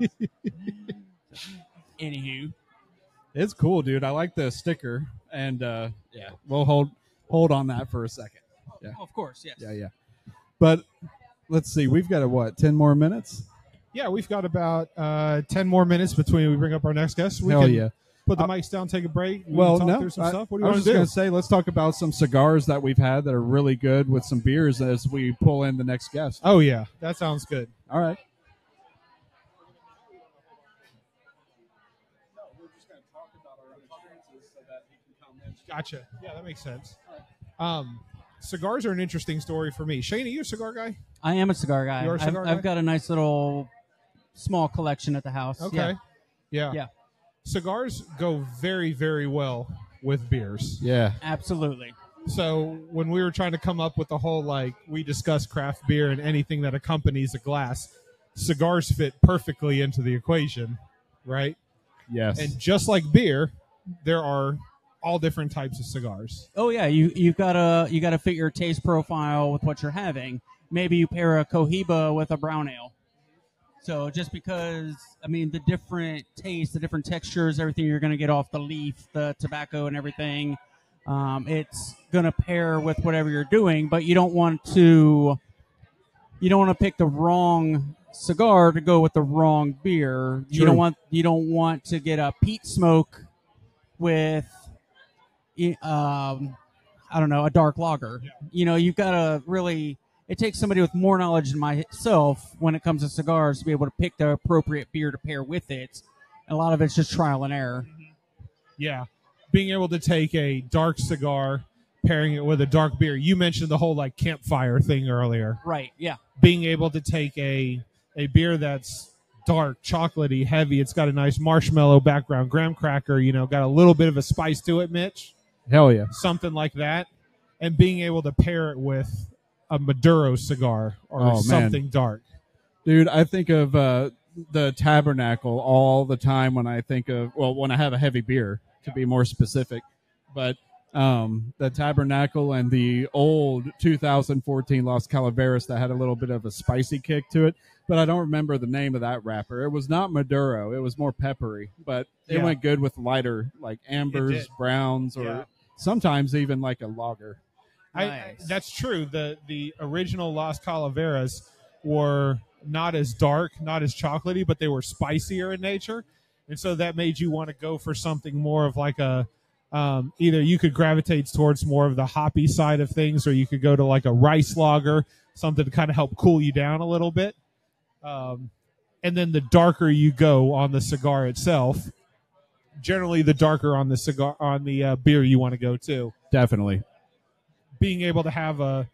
Anywho. It's cool, dude. I like the sticker, and uh, yeah, we'll hold hold on that for a second. Yeah, Oh, of course, yes. yeah, yeah. But let's see, we've got a what? Ten more minutes? Yeah, we've got about uh, ten more minutes between we bring up our next guest. We Hell can, yeah! put the Uh, mics down, take a break? We Well, can talk no. through some I, stuff? What do I you was want just to do? going to say, let's talk about some cigars that we've had that are really good with some beers as we pull in the next guest. Oh, yeah. That sounds good. All right. Gotcha. Yeah, that makes sense. Um, cigars are an interesting story for me. Shane, are you a cigar guy? I am a cigar guy. You're a cigar I've, guy? I've got a nice little small collection at the house. Okay. Yeah. Yeah. Yeah. Cigars go very, very well with beers. Yeah. Absolutely. So when we were trying to come up with the whole, like, we discuss craft beer and anything that accompanies a glass, cigars fit perfectly into the equation, right? Yes. And just like beer, there are all different types of cigars. Oh yeah, you you've got to you got to fit your taste profile with what you're having. Maybe you pair a Cohiba with a brown ale. So just because, I mean, the different tastes, the different textures, everything you're going to get off the leaf, the tobacco, and everything, um, it's going to pair with whatever you're doing. But you don't want to you don't want to pick the wrong cigar to go with the wrong beer. You True. don't want you don't want to get a peat smoke with um, I don't know, a dark lager. Yeah. You know, you've got to really, it takes somebody with more knowledge than myself when it comes to cigars to be able to pick the appropriate beer to pair with it. And a lot of it's just trial and error. Yeah. Being able to take a dark cigar, pairing it with a dark beer. You mentioned the whole, like, campfire thing earlier. Right, yeah. Being able to take a a beer that's dark, chocolatey, heavy. It's got a nice marshmallow background, graham cracker, you know, got a little bit of a spice to it, Mitch. Hell yeah. Something like that. And being able to pair it with a Maduro cigar or Oh, man. something dark. Dude, I think of uh, the Tabernacle all the time when I think of, well, when I have a heavy beer, to be more specific. But um, the Tabernacle and the old two thousand fourteen Las Calaveras that had a little bit of a spicy kick to it. But I don't remember the name of that wrapper. It was not Maduro. It was more peppery. But it Yeah. went good with lighter, like ambers, did. browns, or Yeah. sometimes even like a lager. I, that's true. The the original Las Calaveras were not as dark, not as chocolatey, but they were spicier in nature. And so that made you want to go for something more of like a, um, either you could gravitate towards more of the hoppy side of things, or you could go to like a rice lager, something to kind of help cool you down a little bit. Um, and then the darker you go on the cigar itself, generally the darker on the cigar, on the uh, beer you want to go to. Definitely. Being able to have a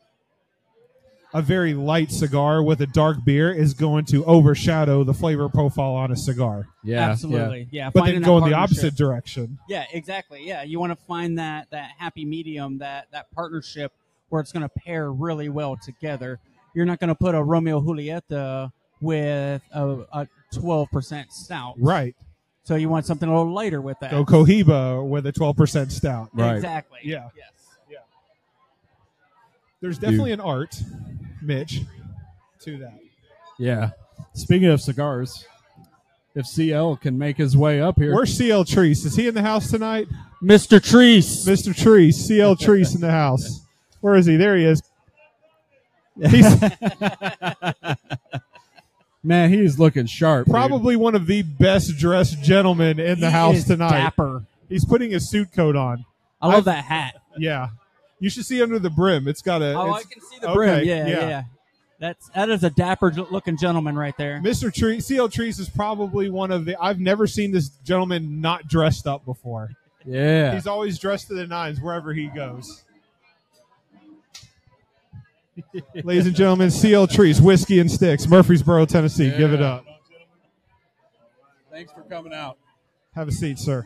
a very light cigar with a dark beer is going to overshadow the flavor profile on a cigar. Yeah, Absolutely. Yeah. But finding then that go in the partnership. opposite direction. Yeah, exactly. Yeah, you want to find that that happy medium, that that partnership where it's going to pair really well together. You're not going to put a Romeo Julieta with a, a twelve percent stout. Right. So you want something a little lighter with that. Go Cohiba with a twelve percent stout. Right. Exactly. Yeah. Yes. Yeah. There's definitely an art, Mitch, to that. Yeah. Speaking of cigars, if C L can make his way up here. Where's C L Treese? Is he in the house tonight? Mister Treese. Mister Treese. C L Treese in the house. Where is he? There he is. He's Man, he's looking sharp. probably one of the best dressed gentlemen in the He house is tonight. dapper. He's putting his suit coat on. I love I've- that hat. Yeah. You should see under the brim. It's got a. Oh, I it's- can see the okay, brim. Yeah, yeah, That's that is a dapper j- looking gentleman right there. Mister Tree, C L Treese is probably one of the. I've never seen this gentleman not dressed up before. Yeah. He's always dressed to the nines wherever he goes. Ladies and gentlemen, C L Treese, Whiskey and Sticks, Murfreesboro, Tennessee. Yeah. Give it up. Thanks for coming out. Have a seat, sir.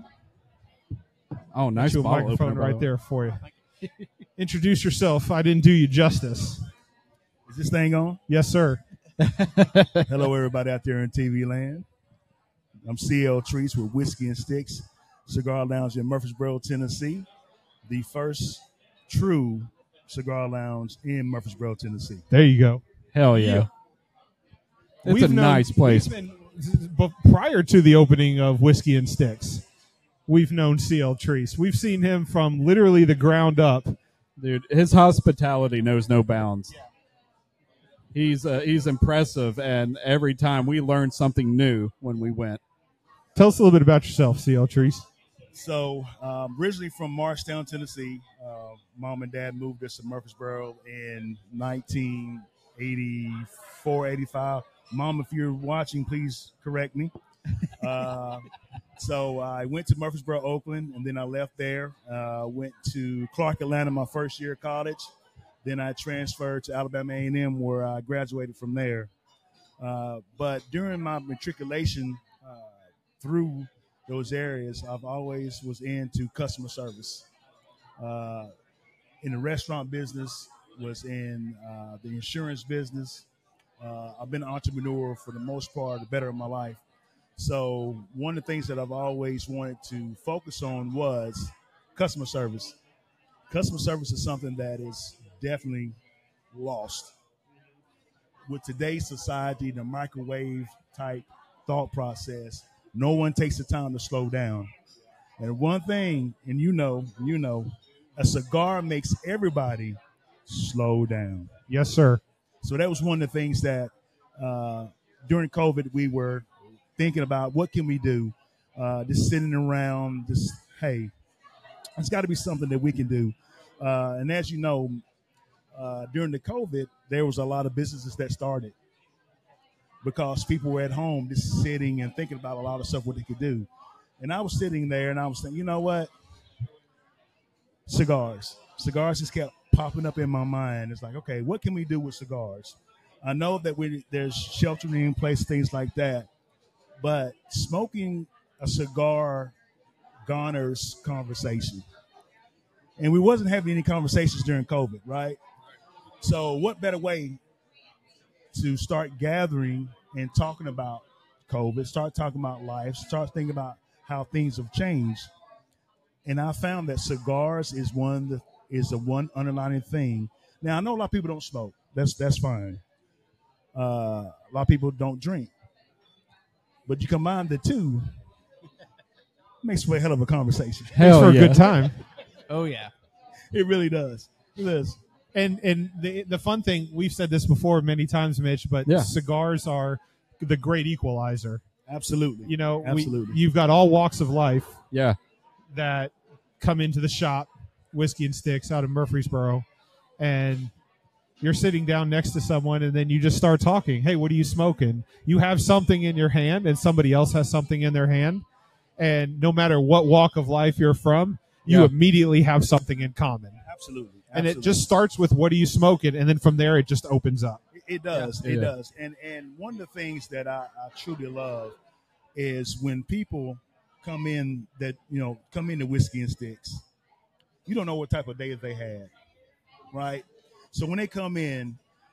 Oh, nice Got you a bottle microphone opener, right by the way. there for you. Introduce yourself. I didn't do you justice. Is this thing on? Yes, sir. Hello, everybody out there in T V land. I'm C L Treese with Whiskey and Sticks Cigar Lounge in Murfreesboro, Tennessee. The first true cigar lounge in Murfreesboro, Tennessee. There you go. Hell yeah. It's We've a known- nice place. we've been- but prior to the opening of Whiskey and Sticks, we've known C L Treese. We've seen him from literally the ground up. Dude, his hospitality knows no bounds. He's uh, he's impressive, and every time we learn something new when we went. Tell us a little bit about yourself, C L Trees. So, um, originally from Marshtown, Tennessee. Uh, mom and dad moved us to Murfreesboro in nineteen eighty-four, eighty-five. Mom, if you're watching, please correct me. Uh, so I went to Murfreesboro, Oakland, and then I left there. Uh, went to Clark Atlanta my first year of college. Then I transferred to Alabama A and M, where I graduated from there. Uh, but during my matriculation uh, through those areas, I've always was into customer service. Uh, in the restaurant business, was in uh, the insurance business. Uh, I've been an entrepreneur for the most part, the better of my life. So one of the things that I've always wanted to focus on was customer service. Customer service is something that is definitely lost. With today's society, the microwave type thought process, no one takes the time to slow down. And one thing, and you know, you know, a cigar makes everybody slow down. Yes, sir. So that was one of the things that uh, during COVID we were thinking about. What can we do? Uh, just sitting around, just, hey, it's got to be something that we can do. Uh, and as you know, uh, during the COVID, there was a lot of businesses that started because people were at home just sitting and thinking about a lot of stuff, what they could do. And I was sitting there and I was thinking, you know what? Cigars. Cigars just kept popping up in my mind. It's like, okay, what can we do with cigars? I know that we, there's sheltering in place, things like that. But smoking a cigar garners conversation. And we wasn't having any conversations during COVID, right? So what better way to start gathering and talking about COVID, start talking about life, start thinking about how things have changed. And I found that cigars is one the, is the one underlying thing. Now, I know a lot of people don't smoke. That's that's fine. Uh, a lot of people don't drink. But you combine the two, makes for a hell of a conversation. Hell makes for yeah. a good time. Oh, yeah. It really does. It does. And and the the fun thing, we've said this before many times, Mitch, but Yeah. cigars are the great equalizer. Absolutely. You know, Absolutely. We, you've got all walks of life Yeah. that come into the shop, Whiskey and Sticks out of Murfreesboro, and you're sitting down next to someone, and then you just start talking. Hey, what are you smoking? You have something in your hand, and somebody else has something in their hand, and no matter what walk of life you're from, you Yeah. immediately have something in common. Absolutely. And it Absolutely. just starts with what are you smoking, and then from there it just opens up. It does. Yeah. It Yeah. does. And and one of the things that I, I truly love is when people come in that, you know, come into Whiskey and Sticks, you don't know what type of day they had, right? So when they come in,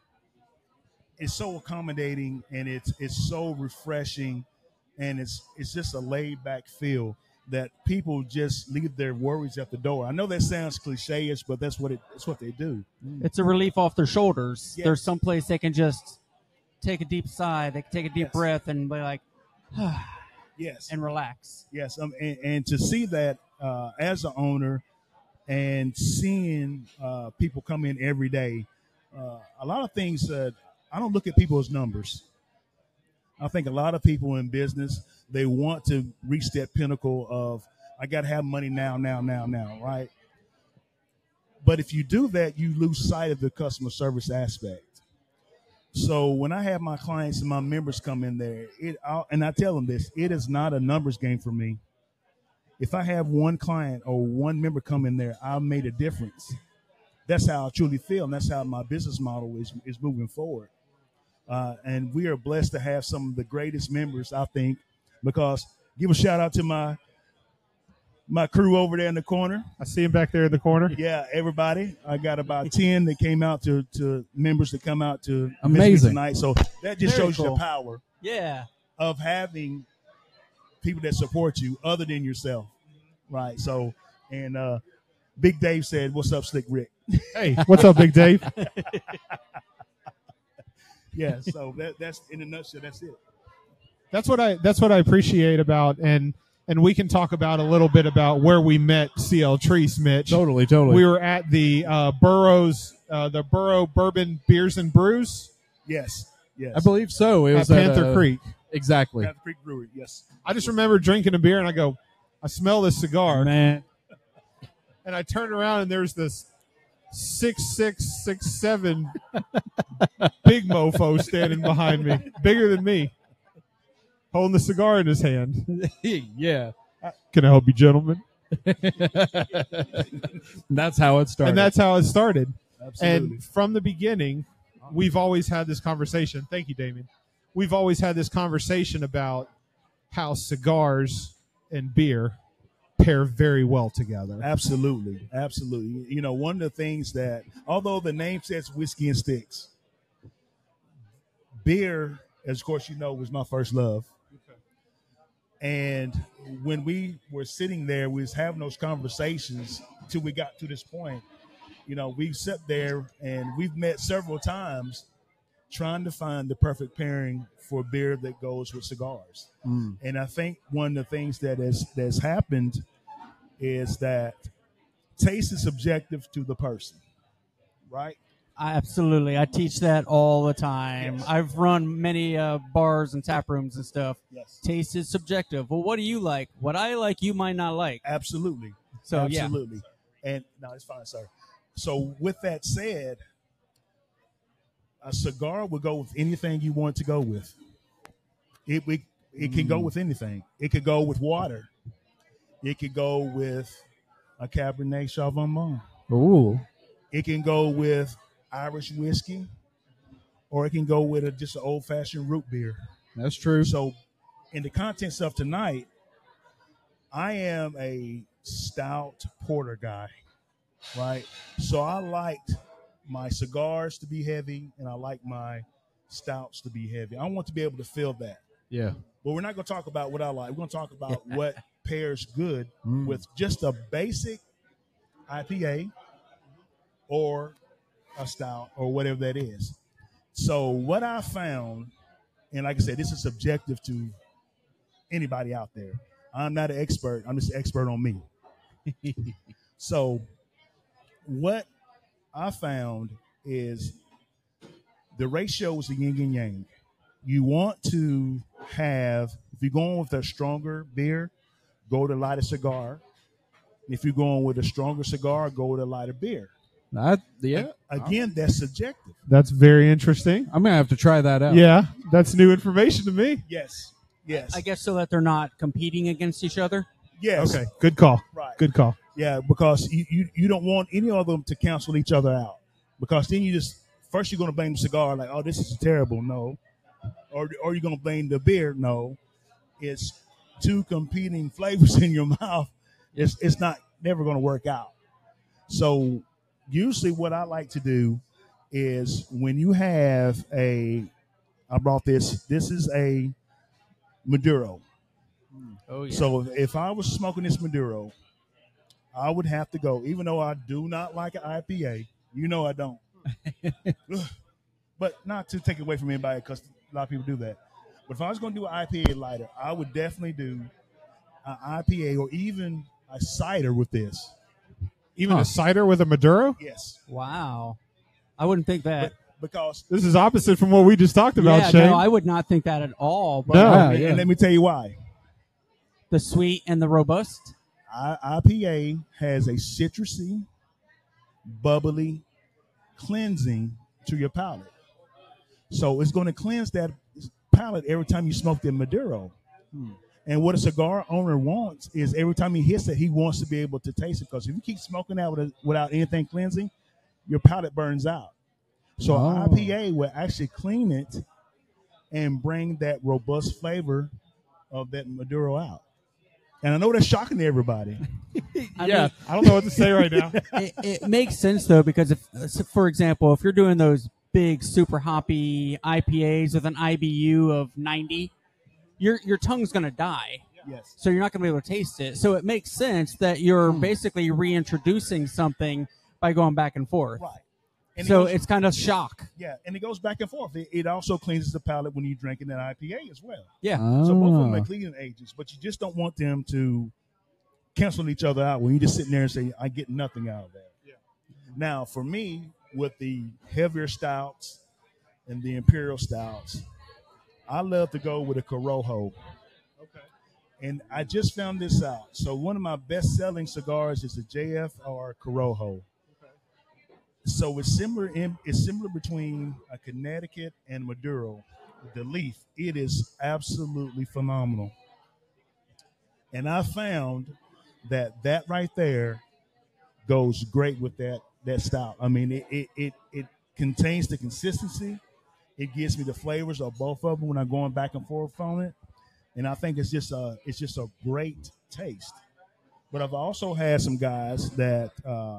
it's so accommodating and it's it's so refreshing, and it's it's just a laid back feel that people just leave their worries at the door. I know that sounds cliche-ish, but that's what it that's what they do. It's a relief off their shoulders. Yes. There's some place they can just take a deep sigh, they can take a deep Yes. breath and be like, Yes. and relax. Yes, um, and, and to see that uh, as an owner and seeing uh, people come in every day, uh, a lot of things, uh, I don't look at people as numbers. I think a lot of people in business, they want to reach that pinnacle of, I got to have money now, now, now, now, right? But if you do that, you lose sight of the customer service aspect. So when I have my clients and my members come in there, it I'll, and I tell them this, it is not a numbers game for me. If I have one client or one member come in there, I've made a difference. That's how I truly feel, and that's how my business model is, is moving forward. Uh, and we are blessed to have some of the greatest members, I think, because give a shout out to my my crew over there in the corner. I see him back there in the corner. Yeah, everybody. I got about ten that came out to, to members that come out to visit me Amazing. tonight. So that just Very shows you cool. the power Yeah. of having people that support you other than yourself. Right. So, and uh, Big Dave said, "What's up, Slick Rick?" Hey, what's up, Big Dave? Yeah. So that, that's in a nutshell. That's it. That's what I that's what I appreciate about, and and we can talk about a little bit about where we met C L Treese, Mitch. Totally, totally. We were at the uh, Burroughs, uh, the Burrow Bourbon Beers and Brews Yes. Yes. I believe so. It at was Panther uh, Creek. Exactly. Panther Creek Brewery, yes. I just remember drinking a beer and I go, I smell this cigar. Man. And I turned around and there's this six six six seven big mofo standing behind me, bigger than me, holding the cigar in his hand. Yeah. Can I help you, gentlemen? That's how it started. And that's how it started. Absolutely. And from the beginning, we've always had this conversation. Thank you, Damien. We've always had this conversation about how cigars and beer pair very well together. Absolutely. Absolutely. You know, one of the things that, although the name says Whiskey and Sticks, beer, as of course you know, was my first love. And when we were sitting there, we was having those conversations till we got to this point. You know, we sat there and we've met several times trying to find the perfect pairing for beer that goes with cigars. Mm. And I think one of the things that has that's happened is that taste is subjective to the person, right? Absolutely. I teach that all the time. Yes. I've run many uh, bars and tap rooms and stuff. Yes. Taste is subjective. Well, what do you like? What I like, you might not like. Absolutely. So, yeah. Absolutely. And no, it's fine, sir. So with that said, a cigar will go with anything you want it to go with. It we, it can go with anything. It could go with water. It could go with a Cabernet Sauvignon. Ooh. It can go with Irish whiskey, or it can go with a, just an old-fashioned root beer. That's true. So in the contents of tonight, I am a stout porter guy, right? So I liked my cigars to be heavy, and I like my stouts to be heavy. I want to be able to feel that. Yeah. But we're not going to talk about what I like. We're going to talk about what pairs good Mm. with just a basic I P A or a stout or whatever that is. So what I found, and like I said, this is subjective to anybody out there. I'm not an expert. I'm just an expert on me. So what I found is the ratio is the yin and yang. You want to have, if you're going with a stronger beer, go with a lighter cigar. If you're going with a stronger cigar, go with a lighter beer. That, yeah. Again, that's subjective. That's very interesting. I'm going to have to try that out. Yeah, that's new information to me. Yes. Yes. I guess so that they're not competing against each other. Yes. Okay, good call. Right. Good call. Yeah, because you, you, you don't want any of them to cancel each other out. Because then you just, first you're going to blame the cigar like, oh, this is terrible. No. Or, or you're going to blame the beer. No. It's two competing flavors in your mouth. It's, it's not never going to work out. So usually what I like to do is when you have a, I brought this, this is a Maduro. Oh, yeah. So if I was smoking this Maduro, I would have to go, even though I do not like an I P A, you know I don't. But not to take away from anybody, because a lot of people do that. But if I was going to do an I P A lighter, I would definitely do an I P A or even a cider with this. Even huh. a cider with a Maduro? Yes. Wow. I wouldn't think that. But because this is opposite from what we just talked about, yeah, Shane. No, I would not think that at all. But no. And, yeah. and let me tell you why. The sweet and the robust? I, I P A has a citrusy, bubbly, cleansing to your palate. So it's going to cleanse that palate every time you smoke the Maduro. Hmm. And what a cigar owner wants is every time he hits it, he wants to be able to taste it. Because if you keep smoking that with a, without anything cleansing, your palate burns out. So oh. an I P A will actually clean it and bring that robust flavor of that Maduro out. And I know that's shocking to everybody. I yeah, mean, I don't know what to say right now. It, it makes sense, though, because, if, for example, if you're doing those big, super hoppy I P As with an I B U of ninety, your your tongue's going to die. Yes. So you're not going to be able to taste it. So it makes sense that you're mm. basically reintroducing something by going back and forth. Right. And so it goes, it's kind of shock. Yeah, and it goes back and forth. It, it also cleanses the palate when you're drinking an I P A as well. Yeah. Oh. So both of them are cleaning agents, but you just don't want them to cancel each other out when you're just sitting there and say, I get nothing out of that. Yeah. Now, for me, with the heavier stouts and the imperial stouts, I love to go with a Corojo. Okay. And I just found this out. So one of my best-selling cigars is a J F R Corojo. Okay. So it's similar. In, it's similar between a Connecticut and Maduro. The leaf, it is absolutely phenomenal. And I found that that right there goes great with that that style. I mean, it it it, it contains the consistency. It gives me the flavors of both of them when I'm going back and forth on it. And I think it's just a it's just a great taste. But I've also had some guys that uh,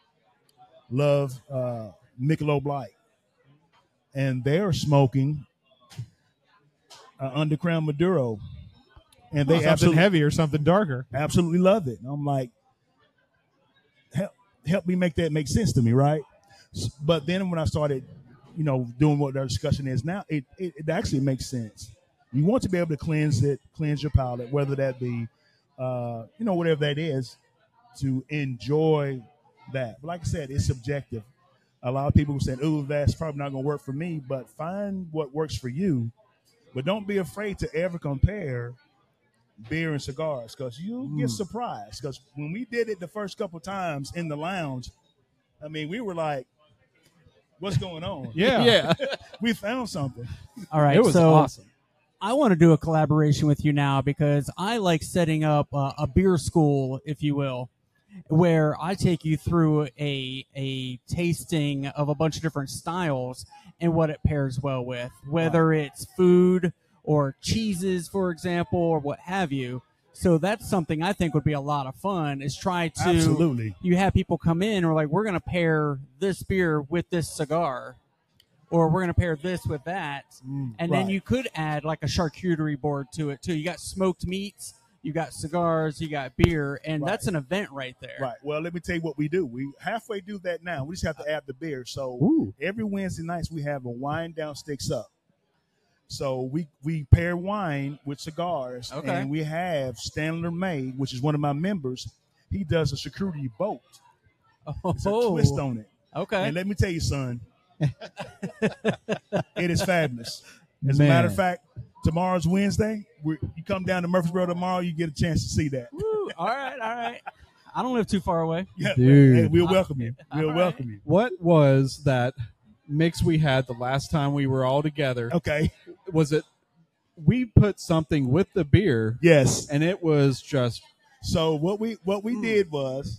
love uh, Michelob Light, and they're smoking uh, Underground Maduro, and they something absolutely heavy or something darker. Absolutely love it. And I'm like, help help me make that make sense to me, right? But then when I started, you know, doing what our discussion is now, it, it, it actually makes sense. You want to be able to cleanse it, cleanse your palate, whether that be, uh, you know, whatever that is, to enjoy that. But like I said, it's subjective. A lot of people say, "Oh, that's probably not going to work for me." But find what works for you. But don't be afraid to ever compare beer and cigars, because you'll mm. get surprised. Because when we did it the first couple times in the lounge, I mean, we were like, "What's going on?" Yeah, yeah. We found something. All right, it was so awesome. I want to do a collaboration with you now because I like setting up a, a beer school, if you will, where I take you through a a tasting of a bunch of different styles and what it pairs well with, whether Right. it's food or cheeses, for example, or what have you. So that's something I think would be a lot of fun, is try to Absolutely. you have people come in and are like, we're going to pair this beer with this cigar, or we're going to pair this with that. And then right. you could add like a charcuterie board to it too. You got smoked meats, you got cigars, you got beer, and Right. that's an event right there. Right. Well, let me tell you what we do. We halfway do that now. We just have to add the beer. So Ooh. every Wednesday nights we have a wine down, sticks up. So we we pair wine with cigars, Okay. and we have Stanley May, which is one of my members. He does a charcuterie boat. It's a Oh. twist on it. Okay. And let me tell you, son, it is fabulous. As Man. a matter of fact, tomorrow's Wednesday. We're, you come down to Murfreesboro tomorrow, you get a chance to see that. Woo. All right, all right. I don't live too far away. Yeah, Dude. hey, we'll welcome you. We'll All welcome you. What was that mix we had the last time we were all together? Okay. Was it we put something with the beer? Yes. And it was just So what we what we did was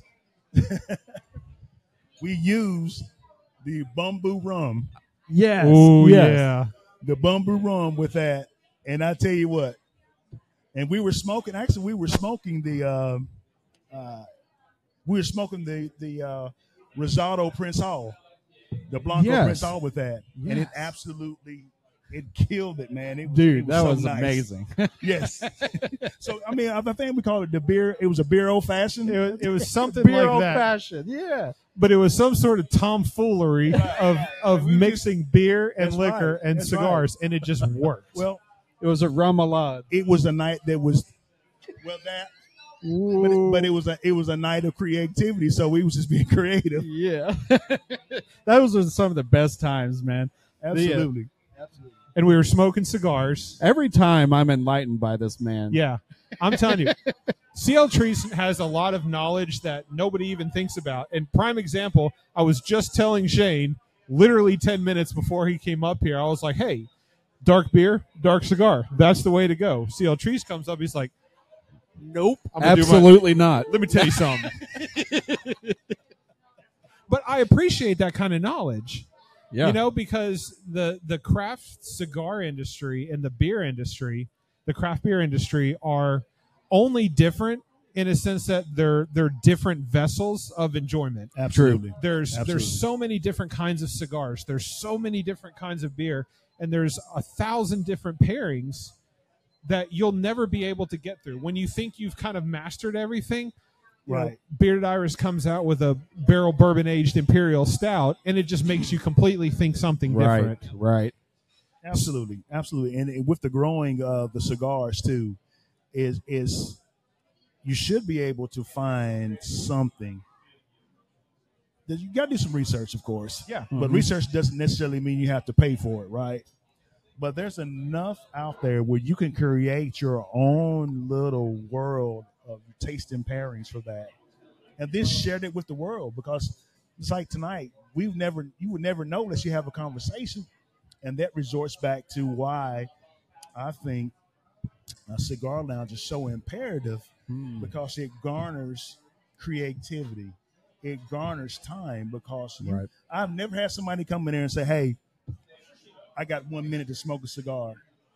we used the bamboo rum, yes, Oh yes. yeah. the bamboo rum with that, and I tell you what, and we were smoking. Actually, we were smoking the um, uh, we were smoking the the uh, Rosado Prince Hall, the Blanco Yes. Prince Hall with that, and it Yes. absolutely it killed it, man. It was, Dude, it was that so was nice. amazing. Yes. So I mean, I think we call it the beer. It was a beer old fashioned. It was, it was something Beer like old that, fashioned, yeah. but it was some sort of tomfoolery of of We mixing beer and That's liquor right. and That's cigars, and it just worked. Well, It was a remoulade. it was a night that was well that, but it, but it was a it was a night of creativity. So we was just being creative. Yeah. Those were some of the best times, man. Absolutely. Absolutely. and we were smoking cigars. Every time I'm enlightened by this man. Yeah, I'm telling you, C L Trees has a lot of knowledge that nobody even thinks about. And prime example, I was just telling Shane, literally ten minutes before he came up here, I was like, hey, dark beer, dark cigar. That's the way to go. C L Trees comes up, he's like, nope. I'm gonna do my- Absolutely not. Let me tell you something. But I appreciate that kind of knowledge. Yeah. You know, because the the craft cigar industry and the beer industry, the craft beer industry are only different in a sense that they're they're different vessels of enjoyment. Absolutely. There's Absolutely. there's so many different kinds of cigars. There's so many different kinds of beer, and there's a thousand different pairings that you'll never be able to get through. When you think you've kind of mastered everything, you know, Right. Bearded Iris comes out with a barrel bourbon aged imperial stout, and it just makes you completely think something Right, different. right. Absolutely, absolutely, and it- with the growing of the cigars too, is is you should be able to find something. You got to do some research, of course. Yeah. But Mhm. research doesn't necessarily mean you have to pay for it, right? But there's enough out there where you can create your own little world of tasting pairings for that, and then share it with the world. Because it's like tonight, we've never, you would never know unless you have a conversation, and that resorts back to why I think a cigar lounge is so imperative, Hmm. because it garners creativity, it garners time. Because you, Right. I've never had somebody come in there and say, "Hey, I got one minute to smoke a cigar."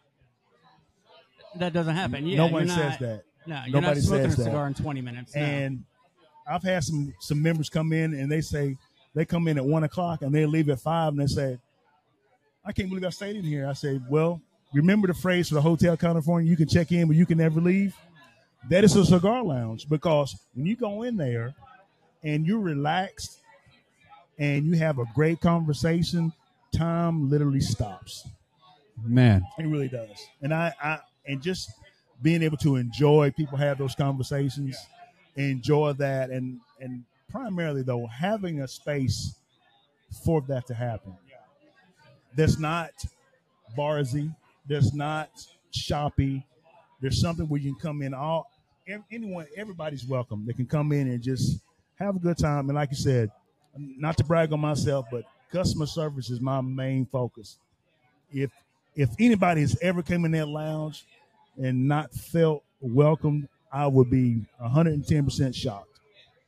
That doesn't happen. Yeah, Nobody you're says not- that. No, you're Nobody not smoking says a cigar that. in twenty minutes. no. And I've had some some members come in and they say they come in at one o'clock and they leave at five and they say, "I can't believe I stayed in here." I say, "Well, remember the phrase for the Hotel California: you can check in, but you can never leave." That is a cigar lounge, because when you go in there and you're relaxed and you have a great conversation, time literally stops. Man. It really does. And I, I and just being able to enjoy people have those conversations, enjoy that, and and primarily though having a space for that to happen. That's not barsy, that's not shoppy. There's something where you can come in all ev- anyone, everybody's welcome. They can come in and just have a good time. And like you said, not to brag on myself, but customer service is my main focus. If if anybody has ever come in that lounge and not felt welcomed, I would be one hundred ten percent shocked.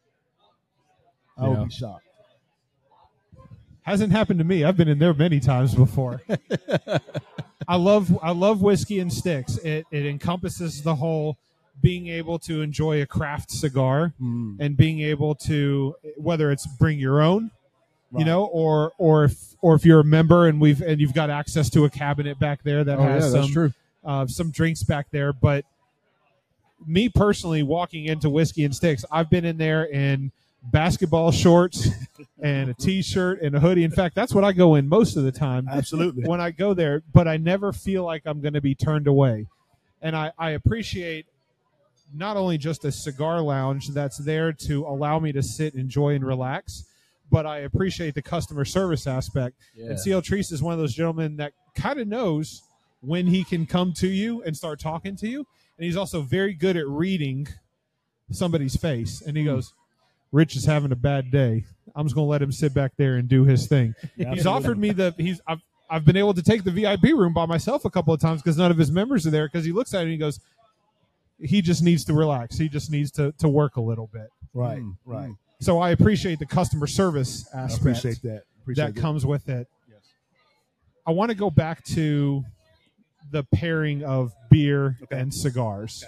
I would Yeah. be shocked. Hasn't happened to me. I've been in there many times before. I love I love Whiskey and Sticks. It it encompasses the whole being able to enjoy a craft cigar Mm. and being able to, whether it's bring your own, you Right. know, or or if or if you're a member and we've and you've got access to a cabinet back there that Oh, has yeah, some that's true. Uh, some drinks back there. But me personally, walking into Whiskey and Sticks, I've been in there in basketball shorts and a t-shirt and a hoodie. In fact, that's what I go in most of the time. Absolutely. When I go there, but I never feel like I'm going to be turned away. And I, I appreciate not only just a cigar lounge that's there to allow me to sit, enjoy, and relax, but I appreciate the customer service aspect. Yeah. And C L Treese is one of those gentlemen that kind of knows when he can come to you and start talking to you. And he's also very good at reading somebody's face. And he goes, "Rich is having a bad day. I'm just going to let him sit back there and do his thing." Yeah, he's absolutely. offered me the he's I've, I've been able to take the V I P room by myself a couple of times because none of his members are there, because he looks at it and he goes, he just needs to relax. He just needs to, to work a little bit. Right, right. So I appreciate the customer service aspect. appreciate that. Appreciate that that. comes with it. I want to go back to the pairing of beer and cigars.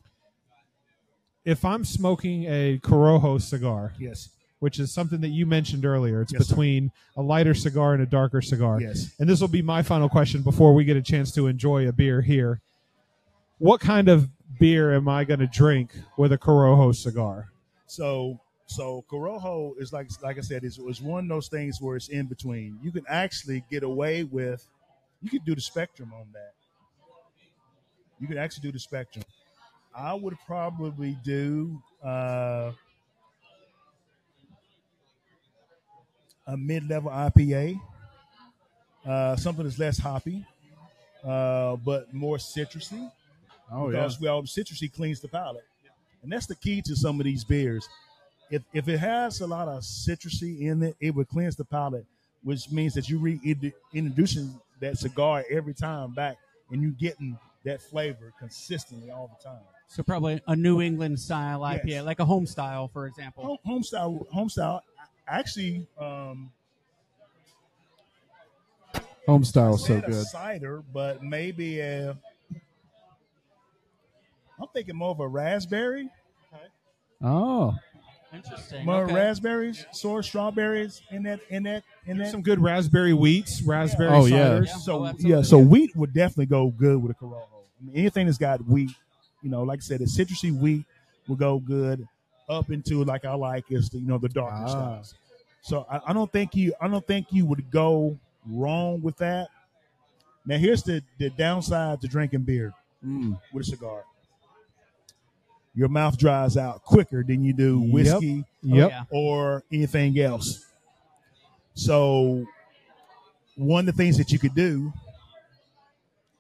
If I'm smoking a Corojo cigar, Yes. which is something that you mentioned earlier, it's Yes, sir. between a lighter cigar and a darker cigar. Yes. And this will be my final question before we get a chance to enjoy a beer here. What kind of beer am I going to drink with a Corojo cigar? So, so Corojo is like, like I said, is is one of those things where it's in between. You can actually get away with, you could do the spectrum on that. You could actually do the spectrum. I would probably do uh, a mid-level I P A, uh, something that's less hoppy, uh, but more citrusy. Oh, because yeah. well, citrusy cleans the palate, and that's the key to some of these beers. If if it has a lot of citrusy in it, it would cleanse the palate, which means that you re introducing that cigar every time back, and you getting that flavor consistently all the time. So probably a New England style I P A, Yes. like a home style, for example. Home, home style, home style. Actually, um, Home style is so said a good. cider, but maybe a. I'm thinking more of a raspberry. Oh. Interesting. More Okay. raspberries, sour strawberries in that in that in that. Some good raspberry wheats, raspberry Oh, yeah. ciders. Yeah. So Oh, yeah, absolutely. so wheat would definitely go good with a Corojo. I mean, anything that's got wheat, you know, like I said, the citrusy wheat will go good. Up into like I like is the you know the darker Ah. styles. So I, I don't think you I don't think you would go wrong with that. Now here's the the downside to drinking beer Mm. with a cigar. Your mouth dries out quicker than you do Yep. whiskey Yep. yeah. or anything else. So one of the things that you could do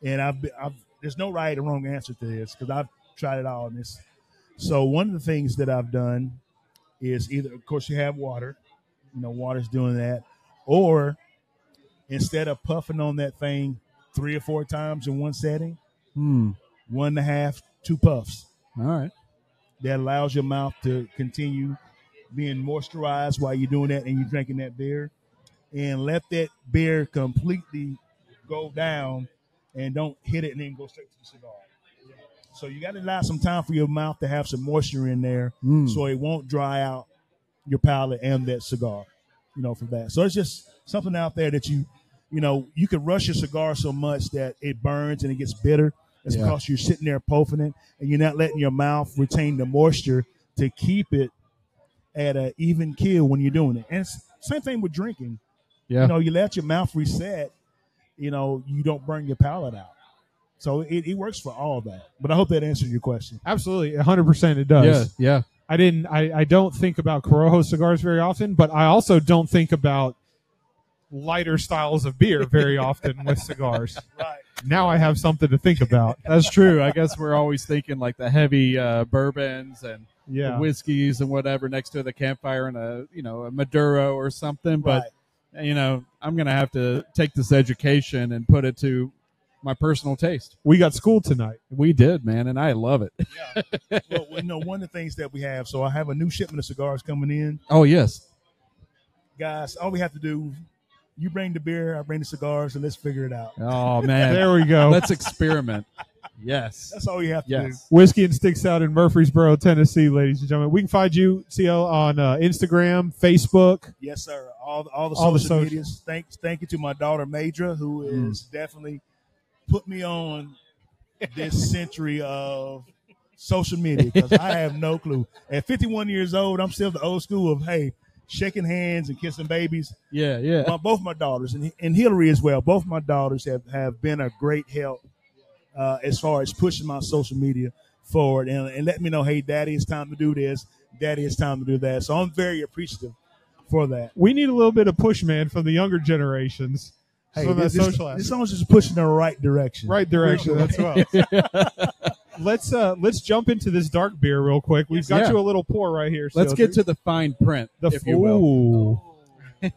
And I've, been, I've there's no right or wrong answer to this because I've tried it all in this. So one of the things that I've done is either, of course, you have water. You know, water's doing that. Or instead of puffing on that thing three or four times in one setting, Hmm. one and a half, two puffs. All right. That allows your mouth to continue being moisturized while you're doing that and you're drinking that beer. And let that beer completely go down and don't hit it and then go straight to the cigar. So you got to allow some time for your mouth to have some moisture in there Mm. so it won't dry out your palate and that cigar, you know, for that. So it's just something out there that you, you know, you can rush your cigar so much that it burns and it gets bitter. It's Yeah. because you're sitting there puffing it and you're not letting your mouth retain the moisture to keep it at an even kill when you're doing it. And it's same thing with drinking. Yeah. You know, you let your mouth reset, you know, you don't burn your palate out. So it, it works for all that. But I hope that answers your question. Absolutely, one hundred percent it does. Yeah, yeah. I didn't. I, I don't think about Corojo cigars very often, but I also don't think about lighter styles of beer very often with cigars. Right. Now I have something to think about. That's true. I guess we're always thinking like the heavy uh, bourbons and Yeah. the whiskeys and whatever next to the campfire and a you know a Maduro or something. But you know, I'm gonna have to take this education and put it to my personal taste. We got school tonight. We did, man, and I love it. Well, you know, one of the things that we have, so I have a new shipment of cigars coming in. Oh yes, Guys, all we have to do, you bring the beer, I bring the cigars, and let's figure it out. Oh man, There we go. Let's experiment. Yes, That's all you have to yes. Whiskey and Sticks out in Murfreesboro, Tennessee, ladies and gentlemen. We can find you, C L, on uh, Instagram, Facebook. do. Yes, sir. All, all the All the social social. medias. Thanks, thank you to my daughter, Madra, who Mm. is definitely put me on this century of social media because I have no clue. At fifty-one years old, I'm still the old school of, hey, shaking hands and kissing babies. Yeah, yeah. My, both my daughters, and, and Hillary as well, both my daughters have, have been a great help uh, as far as pushing my social media forward and, and let me know, hey, Daddy, it's time to do this. Daddy, it's time to do that. So I'm very appreciative for that. We need a little bit of push, man, from the younger generations. Hey, from this, that this, social this aspect. song's just pushing in the right direction. Right direction. That's well. let's uh, let's jump into this dark beer real quick. We've got Yeah. you a little pour right here. Let's Seal get Tree. to the fine print, the if you will. Ooh.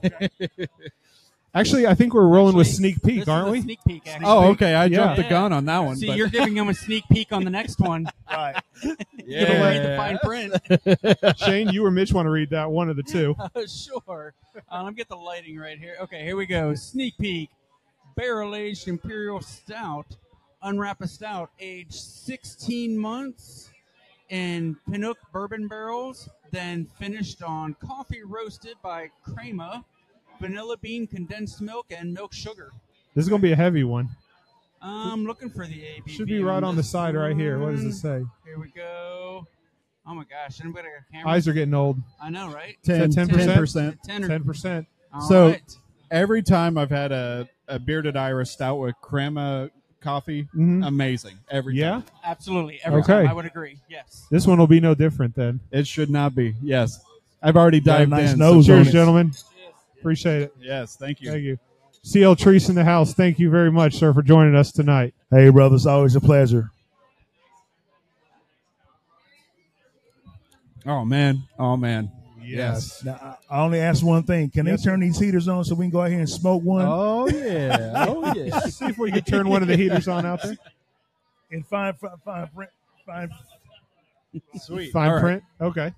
Actually, I think we're rolling with sneak peek, This aren't is a we? sneak peek, actually. Oh, okay. I Yeah. jumped the Yeah. gun on that one. See, but- you're giving them a sneak peek on the next one. Right. You don't read the fine print. Shane, you or Mitch want to read that one of the two. Sure. Uh, let me get the lighting right here. Okay, here we go. Sneak peek. Barrel-aged Imperial Stout. Unwrap a stout aged sixteen months in Pinook bourbon barrels, then finished on coffee roasted by crema, vanilla bean condensed milk, and milk sugar. This is going to be a heavy one. I'm looking for the A B V. Should be right on the this side right here. What does it one. say? Here we go. Oh my gosh, anybody got a camera? Eyes are getting old. I know, right? ten ten percent. ten or- ten percent. All So right. every time I've had a, a bearded Irish stout with crema coffee, Mhm. amazing. Every Yeah? time. Absolutely. Every Okay. time I would agree. Yes. This one will be no different then. It should not be. Yes. I've already Got a dived nice in. nose so on Cheers, it. gentlemen. Appreciate it. Yes, thank you. Thank you. C L Treese in the house. Thank you very much, sir, for joining us tonight. Hey, brother, it's always a pleasure. Oh man. Oh man. Yes. Now, I I only ask one thing. Can Yes, they turn these heaters on so we can go out here and smoke one? Oh yeah. Oh yeah. See if we can turn one of the heaters on out there. And fine, fine, fine, print, fine. Sweet. Fine All right. print. Okay.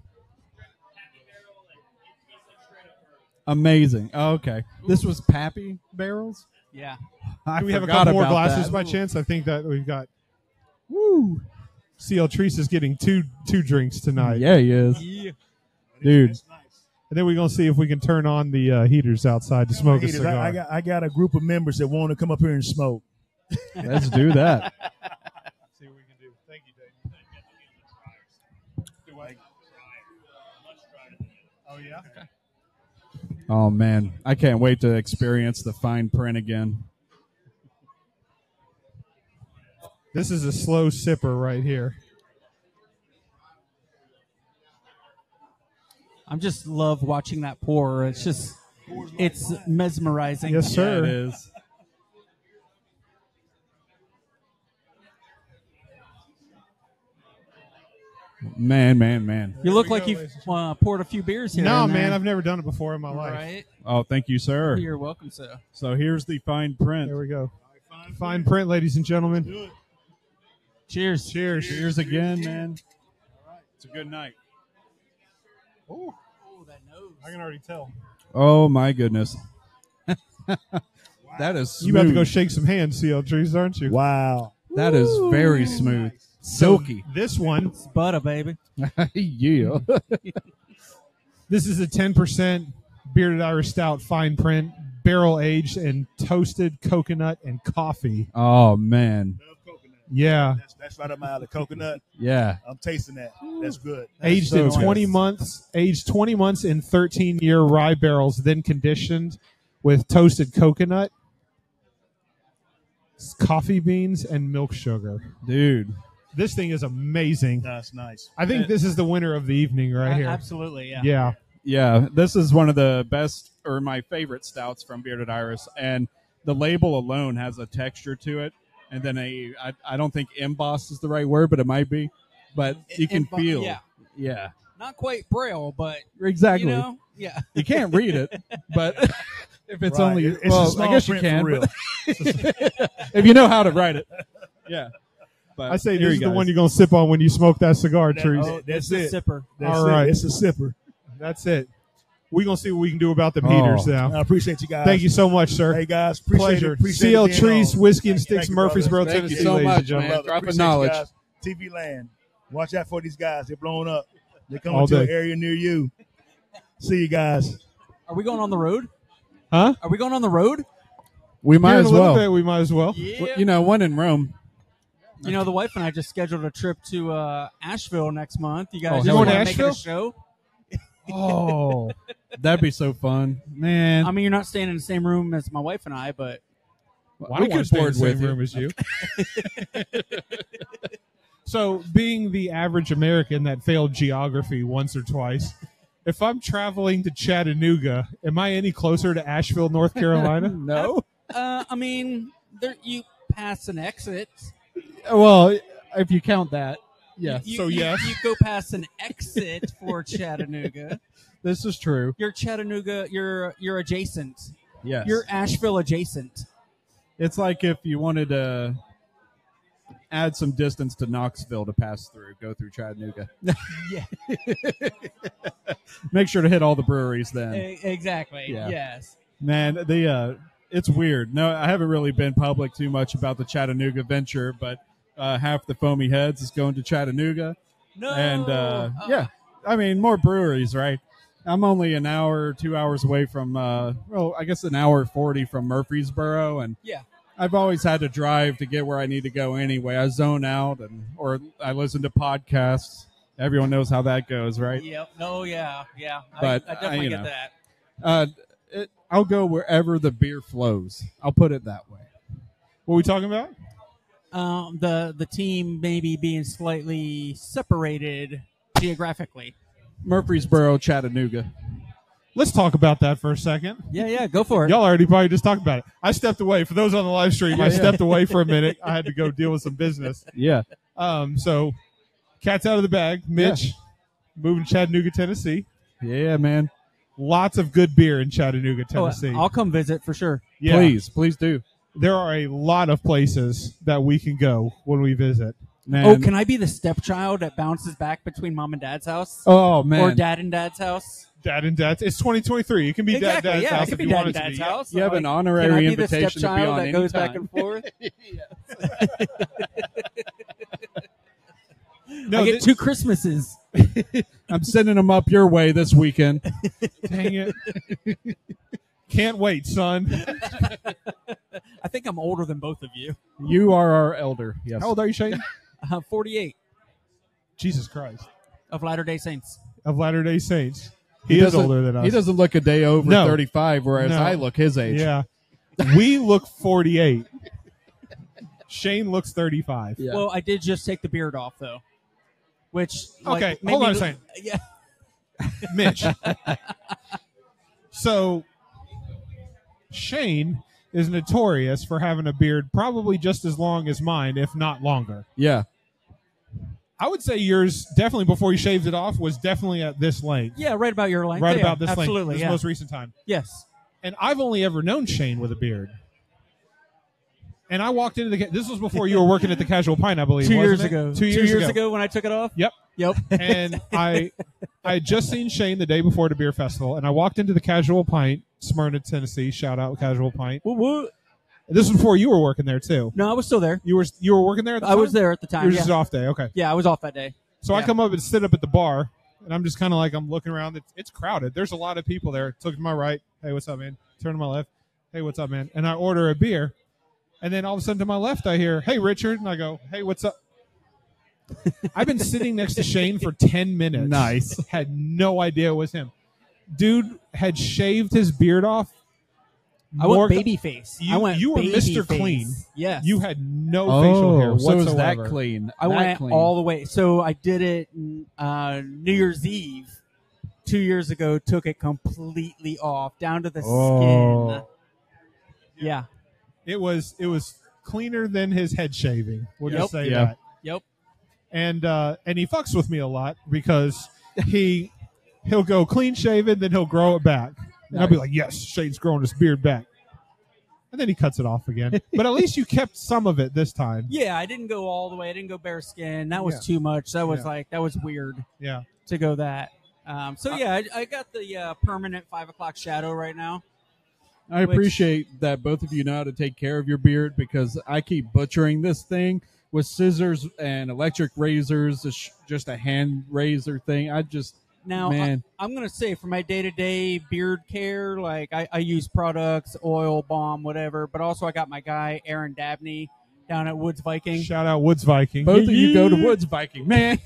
Amazing. Oh, okay. This was Pappy barrels. Yeah. I Do we have a forgot couple more about glasses that. by chance? I think that we've got. Woo! C L Treese is getting two two drinks tonight. Yeah, he is. Yeah. Dude. And then we're gonna see if we can turn on the uh, heaters outside to smoke a Heaters, cigar. I, I got I got a group of members that want to come up here and smoke. Let's do that. see what we can do. Thank you, Dave. Do what? Oh yeah. Oh man, I can't wait to experience the fine print again. This is a slow sipper right here. I'm just love watching that pour. It's just, it's mesmerizing. Yes, sir. Yeah, it is. Man, man, man. You look like you've uh, poured a few beers here. No, and man, there. I've never done it before in my life. Right. Oh, thank you, sir. You're welcome, sir. So here's the fine print. There we go. Fine print, ladies and gentlemen. Cheers. Cheers. Cheers again, man. It's a good night. Oh, that nose. I can already tell. Oh, my goodness. That is smooth. You about to go shake some hands, C L Trees, aren't you? Wow. That is very smooth. Silky. So this one. It's butter, baby. Yeah. This is a ten percent bearded Irish stout, fine print, barrel aged in toasted coconut and coffee. Oh, man. Yeah. That's, that's right up my alley. Coconut. Yeah. I'm tasting that. That's good. That's Aged so in good. twenty months, aged twenty months in thirteen year rye barrels, then conditioned with toasted coconut, coffee beans, and milk sugar. Dude. This thing is amazing. That's nice. I think Uh, this is the winner of the evening right Uh, here. absolutely, yeah. Yeah. Yeah, this is one of the best or my favorite stouts from Bearded Iris, and the label alone has a texture to it, and then a I, I don't think embossed is the right word, but it might be, but you can Embo- feel, yeah. yeah, Not quite braille, but exactly. You know, yeah. You can't read it, but if it's Right. only, It's a well, small I guess you print can, for real. but if you know how to write it, yeah. But I say here this is you the guys. one you're going to sip on when you smoke that cigar, That- Trees. oh, that's It's a it. sipper. That's All it. right. It's a sipper. That's it. We're going to see what we can do about the Oh. meters now. I appreciate you guys. Thank you so much, sir. Hey, guys. Appreciate Pleasure. it. Appreciate C L it being Trees, on. Whiskey and Thank Sticks, you, brother. Murfreesboro, Thank you Tennessee, so ladies much, and gentlemen. man. Brother, Dropping appreciate you knowledge. guys. T V Land. Watch out for these guys. They're blowing up. They're coming All to an day. area near you. See you guys. Are we going on the road? Huh? Are we going on the road? We might Here in as a little well. bit, we might as well. Yeah. You know, one in Rome. You know, the wife and I just scheduled a trip to uh, Asheville next month. You guys Oh, just hell want yeah. to make it Asheville? a show? Oh. That'd be so fun, man. I mean, you're not staying in the same room as my wife and I, but Well, I we don't want could to stay in board the same with you. room as you. So, being the average American that failed geography once or twice, if I'm traveling to Chattanooga, am I any closer to Asheville, North Carolina? No. uh, I mean, there, you pass an exit. Well, if you count that, yeah. You, So, you- yes. you go past an exit for Chattanooga. This is true. You're Chattanooga. You're you're adjacent. Yes. You're Asheville adjacent. It's like if you wanted to add some distance to Knoxville to pass through, go through Chattanooga. Yeah. Make sure to hit all the breweries then. E- exactly. Yeah. Yes. Man, the uh, it's weird. No, I haven't really been public too much about the Chattanooga venture, but uh, half the Foamy Heads is going to Chattanooga. No. And uh, Oh. yeah, I mean, more breweries, right? I'm only an hour, two hours away from, uh, well, I guess an hour forty from Murfreesboro, and Yeah. I've always had to drive to get where I need to go anyway. I zone out, and or I listen to podcasts. Everyone knows how that goes, right? Yep. No. Yeah. Yeah. But I, I uh, definitely you get know, that. Uh, it, I'll go wherever the beer flows. I'll put it that way. What are we talking about? Um, the the team maybe being slightly separated geographically. Murfreesboro, Chattanooga. Let's talk about that for a second. Yeah. Yeah. Go for it. Y'all already probably just talked about it. I stepped away. For those on the live stream, I Yeah, yeah. stepped away for a minute. I had to go deal with some business. Yeah. Um, so, cat's out of the bag. Mitch, moving to Chattanooga, Tennessee. Yeah, man. Lots of good beer in Chattanooga, Oh, Tennessee. I'll come visit for sure. Yeah. Please, please do. There are a lot of places that we can go when we visit. Man. Oh, can I be the stepchild that bounces back between mom and dad's house? Oh, man. Or dad and dad's house? Dad and Dad's. It's twenty twenty-three. It can be Exactly, Dad Dad's yeah, it house could if be you dad want and it to dad's be. house. You have an Like, honorary can I be the invitation to be stepchild on that goes back anytime. and forth? No, I get this- two Christmases. I'm sending them up your way this weekend. Dang it. Can't wait, son. I think I'm older than both of you. You are our elder. Yes. How old are you, Shane? Uh, forty-eight Jesus Christ. of Latter-day Saints. Of Latter-day Saints. He, is doesn't- older than us. He doesn't look a day over No. thirty-five, whereas No. I look his age. Yeah. We look forty-eight. Shane looks thirty-five. Yeah. Well, I did just take the beard off, though. Which, like, Okay, made hold me on a look- second. Yeah. Mitch. So, Shane is notorious for having a beard probably just as long as mine, if not longer. Yeah. I would say yours definitely before you shaved it off was definitely at this length. Yeah, right about your length. Right Yeah, about this absolutely, length. This yeah. most recent time. Yes. And I've only ever known Shane with a beard. And I walked into the. ca- This was before you were working at the Casual Pine, I believe. Two wasn't years it? ago. Two years, years ago. ago when I took it off. Yep. Yep. And I, I had just seen Shane the day before the beer festival, and I walked into the Casual Pint, Smyrna, Tennessee. Shout out Casual Pint. What? what? This was before you were working there too. No, I was still there. You were you were working there at the I time? was there at the time. You were yeah. just off day. Okay. Yeah, I was off that day. So I Yeah. come up and sit up at the bar, and I'm just kind of like, I'm looking around. It's, it's crowded. There's a lot of people there. Look to my right. Hey, what's up, man? Turn to my left. Hey, what's up, man? And I order a beer. And then all of a sudden to my left, I hear, hey, Richard. And I go, hey, what's up? I've been sitting next to Shane for ten minutes. Nice. Had no idea it was him. Dude had shaved his beard off. I went More- baby face. You, I went you were baby Mister face. Clean. Yes. You had no Oh, facial hair so it was whatsoever. that clean. I That went clean. all the way. So I did it uh, New Year's Eve two years ago. Took it completely off, down to the Oh. skin. Yeah. It was it was cleaner than his head shaving. We'll Yep. just say Yeah. that. Yep. And uh, and he fucks with me a lot because he he'll go clean shaven, then he'll grow it back, and I'll be like, yes, Shane's growing his beard back, and then he cuts it off again. But at least you kept some of it this time. Yeah, I didn't go all the way. I didn't go bare skin. That was Yeah. too much. That was Yeah. like that was weird Yeah. to go that. Um, so yeah, I, I got the uh, permanent five o'clock shadow right now. I Which- appreciate that both of you know how to take care of your beard because I keep butchering this thing with scissors and electric razors, a sh- just a hand razor thing. I just Now, man, I, I'm going to say for my day to day beard care, like I, I use products, oil, balm, whatever, but also I got my guy, Aaron Dabney, down at Woods Viking. Shout out Woods Viking. both of you go to Woods Viking, man.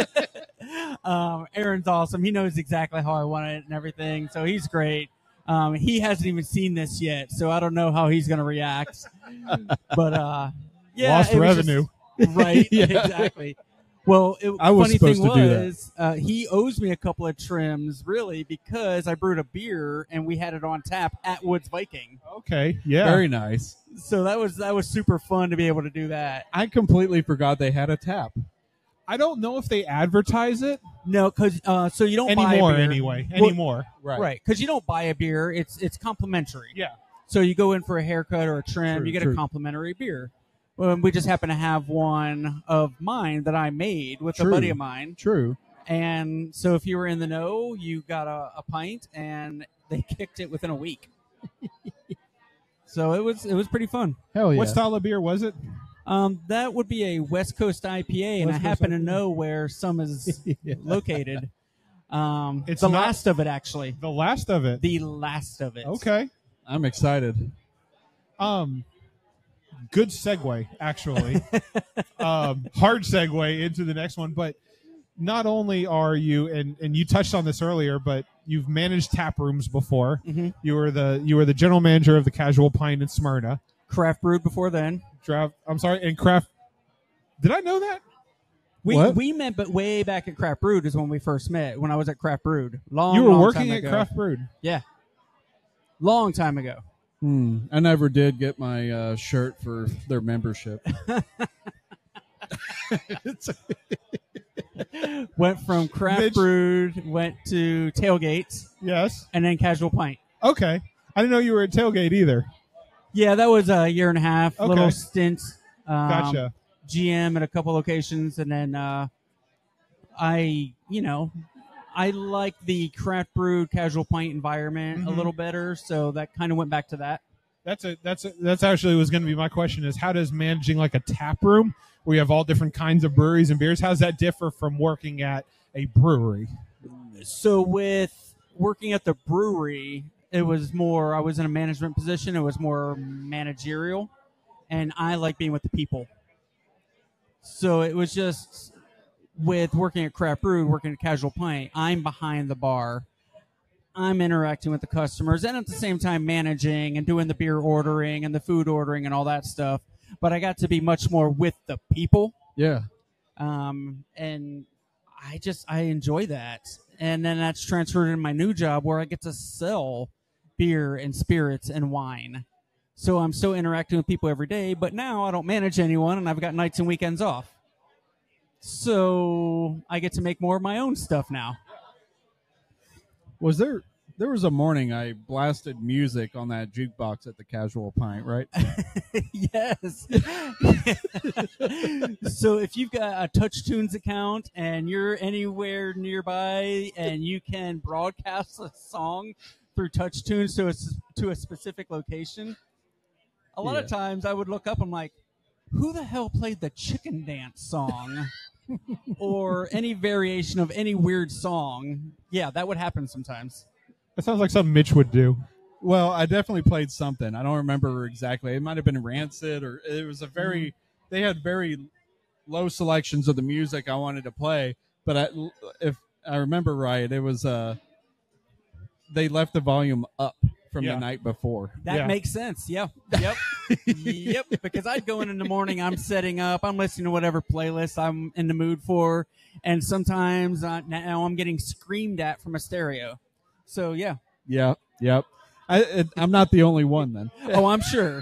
um, Aaron's awesome. He knows exactly how I want it and everything, so he's great. Um, he hasn't even seen this yet, so I don't know how he's going to react. But uh, yeah, Lost it was revenue. just- right? Yeah. Exactly. Well, it, I was funny supposed thing to do that. was, uh, he owes me a couple of trims, really, because I brewed a beer and we had it on tap at Woods Viking. Okay. Yeah. Very nice. So that was that was super fun to be able to do that. I completely forgot they had a tap. I don't know if they advertise it No, because uh, so you don't anymore. buy a beer. Anyway, Well, anymore. right? Because you don't buy a beer; it's it's complimentary. Yeah. So you go in for a haircut or a trim, True, you get true. a complimentary beer. Well, we just happen to have one of mine that I made with True. a buddy of mine. True. And so if you were in the know, you got a, a pint, and they kicked it within a week. So it was it was pretty fun. Hell yeah. What style of beer was it? Um, that would be a West Coast I P A, and West I Coast happen to I P A. know where some is located. Um, It's the not- last of it, actually. The last of it. The last of it. Okay. I'm excited. Um, good segue, actually. um, hard segue into the next one, but not only are you, and, and you touched on this earlier, but you've managed tap rooms before. Mhm. You were the you were the general manager of the Casual Pine in Smyrna. Craft brewed before then. Draft. I'm sorry, and craft. Did I know that? We What? we met, but way back at Craft Brewed is when we first met. When I was at Craft Brewed, long you were long working time at ago. Craft Brewed. Yeah, long time ago. Hmm. I never did get my uh, shirt for their membership. Went from Craft Mitch- Brewed, went to Tailgates, Yes. and then Casual Pint. Okay. I didn't know you were at Tailgate either. Yeah, that was a year and a half, Okay. little stint. Um, Gotcha. G M at a couple locations, and then uh, I, you know, I like the Craft Brewed Casual Pint environment a Mhm. little better, so that kind of went back to that. That's a that's a, that's actually was going to be my question is how does managing like a tap room where you have all different kinds of breweries and beers, how does that differ from working at a brewery? So with working at the brewery, it was more, I was in a management position. It was more managerial, and I like being with the people. So it was just with working at Craft Brew, working at Casual Pint, I'm behind the bar. I'm interacting with the customers and at the same time managing and doing the beer ordering and the food ordering and all that stuff. But I got to be much more with the people. Yeah. Um, and I just, I enjoy that. And then that's transferred in my new job where I get to sell beer and spirits and wine. So I'm still interacting with people every day, but now I don't manage anyone and I've got nights and weekends off. so I get to make more of my own stuff now. Was there there was a morning I blasted music on that jukebox at the Casual Pint, right? Yes. So if you've got a TouchTunes account and you're anywhere nearby and you can broadcast a song through TouchTunes to a, to a specific location, a lot Yeah. of times I would look up, I'm like, who the hell played the Chicken Dance song? Or any variation of any weird song. Yeah, that would happen sometimes. That sounds like something Mitch would do. Well, I definitely played something. I don't remember exactly. It might have been Rancid, or it was a very. They had very low selections of the music I wanted to play, but I, if I remember right, it was uh. They left the volume up from Yeah. the night before. That Yeah. makes sense. Yeah. Yep. Yep. Because I'd go in in the morning, I'm setting up, I'm listening to whatever playlist I'm in the mood for, and sometimes uh, now I'm getting screamed at from a stereo. So yeah. Yeah. Yep. I, it, I'm not the only one then. Oh, I'm sure.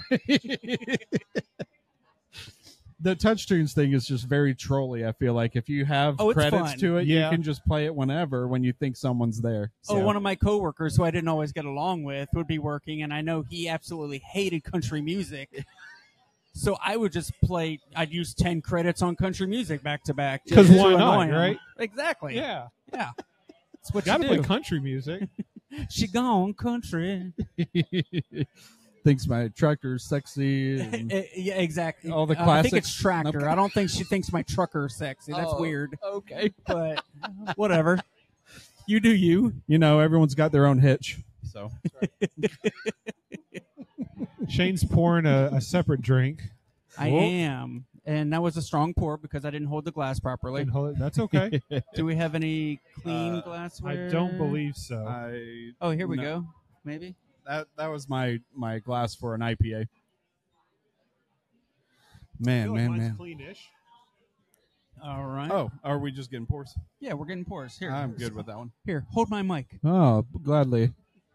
The TouchTunes thing is just very trolly. I feel like if you have Oh, it's credits fun. to it, Yeah. you can just play it whenever when you think someone's there. Oh, one of my coworkers who I didn't always get along with would be working, and I know he absolutely hated country music. So I would just play. I'd use ten credits on country music back to back. just 'Cause to why not, annoy him. right? Exactly. Yeah. Yeah. That's what Gotta you play do. country music. She gone country. Thinks my tractor's sexy. and Uh, yeah, exactly. All the Uh, I classics. think it's tractor. Okay. I don't think she thinks my trucker is sexy. That's Oh, weird. Okay. But whatever. You do you. You know, everyone's got their own hitch. So Shane's pouring a, a separate drink. I Whoa. am. And that was a strong pour because I didn't hold the glass properly. Didn't hold it. That's okay. Do we have any clean Uh, glassware? I don't believe so. I Oh, here we no. go. Maybe. That that was my my glass for an I P A. Man, man, man. Cleanish. All right. Oh, are we just getting pours? Yeah, we're getting pours. Here. I'm good with that one. Here, hold my mic. Oh, gladly.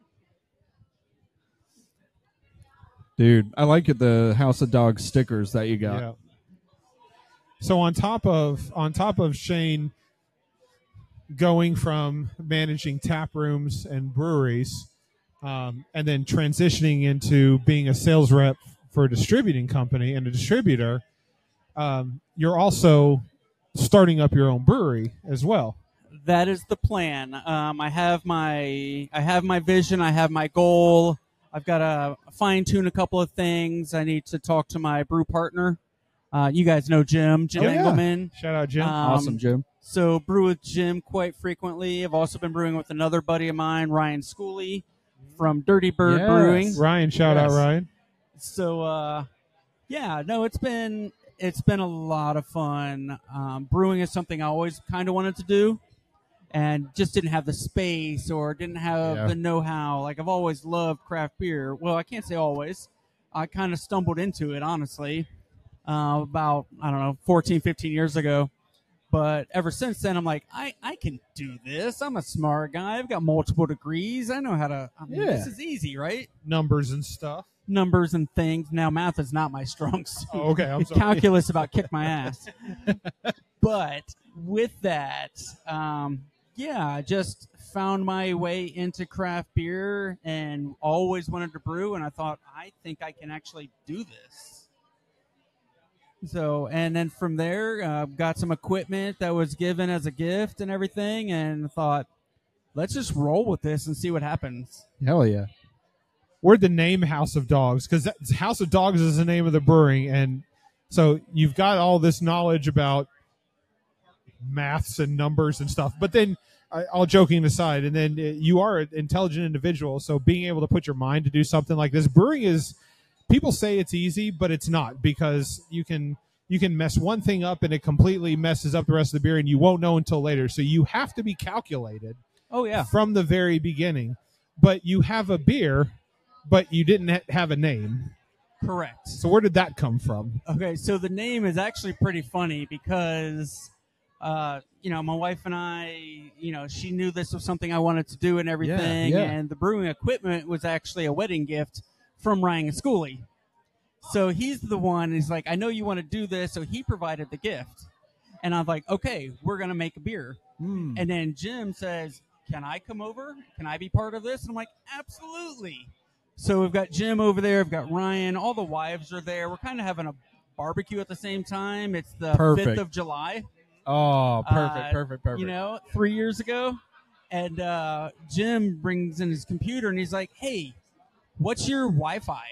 Dude, I like it, the House of Dogs stickers that you got. Yeah. So on top of on top of Shane going from managing tap rooms and breweries, um, and then transitioning into being a sales rep for a distributing company and a distributor, um, you're also starting up your own brewery as well. That is the plan. Um, I have my I have my vision. I have my goal. I've got to fine tune a couple of things. I need to talk to my brew partner. Uh, you guys know Jim, Jim Oh, yeah. Engelman. Shout out, Jim. Um, Awesome, Jim. So brew with Jim quite frequently. I've also been brewing with another buddy of mine, Ryan Schooley from Dirty Bird Yes. Brewing. Ryan, shout Yes. out, Ryan. So uh, yeah, no, it's been it's been a lot of fun. Um, brewing is something I always kind of wanted to do, and just didn't have the space or didn't have Yeah. the know-how. Like I've always loved craft beer. Well, I can't say always. I kind of stumbled into it, honestly, uh, about I don't know, fourteen, fifteen years ago. But ever since then, I'm like, I, I can do this. I'm a smart guy. I've got multiple degrees. I know how to. I mean, This Yeah. is easy, right? Numbers and stuff. Numbers and things. Now, math is not my strong suit. Oh, okay, I'm sorry. Calculus about kick my ass. But with that, um, yeah, I just found my way into craft beer and always wanted to brew. And I thought, I think I can actually do this. So, and then from there, uh, got some equipment that was given as a gift and everything, and thought, let's just roll with this and see what happens. Hell yeah. Where'd the name House of Dogs? Because House of Dogs is the name of the brewing, and so you've got all this knowledge about maths and numbers and stuff. But then, I- all joking aside, and then uh, you are an intelligent individual, so being able to put your mind to do something like this, brewing is. People say it's easy, but it's not, because you can you can mess one thing up and it completely messes up the rest of the beer, and you won't know until later. So you have to be calculated. Oh yeah, from the very beginning. But you have a beer, but you didn't ha- have a name. Correct. So where did that come from? Okay, so the name is actually pretty funny because, uh, you know, my wife and I, you know, she knew this was something I wanted to do and everything, yeah. and the brewing equipment was actually a wedding gift from Ryan Schooley. So he's the one, he's like, I know you want to do this, so he provided the gift. And I'm like, okay, we're going to make a beer. Mm. And then Jim says, can I come over? Can I be part of this? And I'm like, absolutely. So we've got Jim over there. We've got Ryan. All the wives are there. We're kind of having a barbecue at the same time. It's the Perfect. fifth of July. Oh, perfect, Uh, perfect, perfect. You know, three years ago. And uh, Jim brings in his computer, and he's like, hey, what's your Wi-Fi?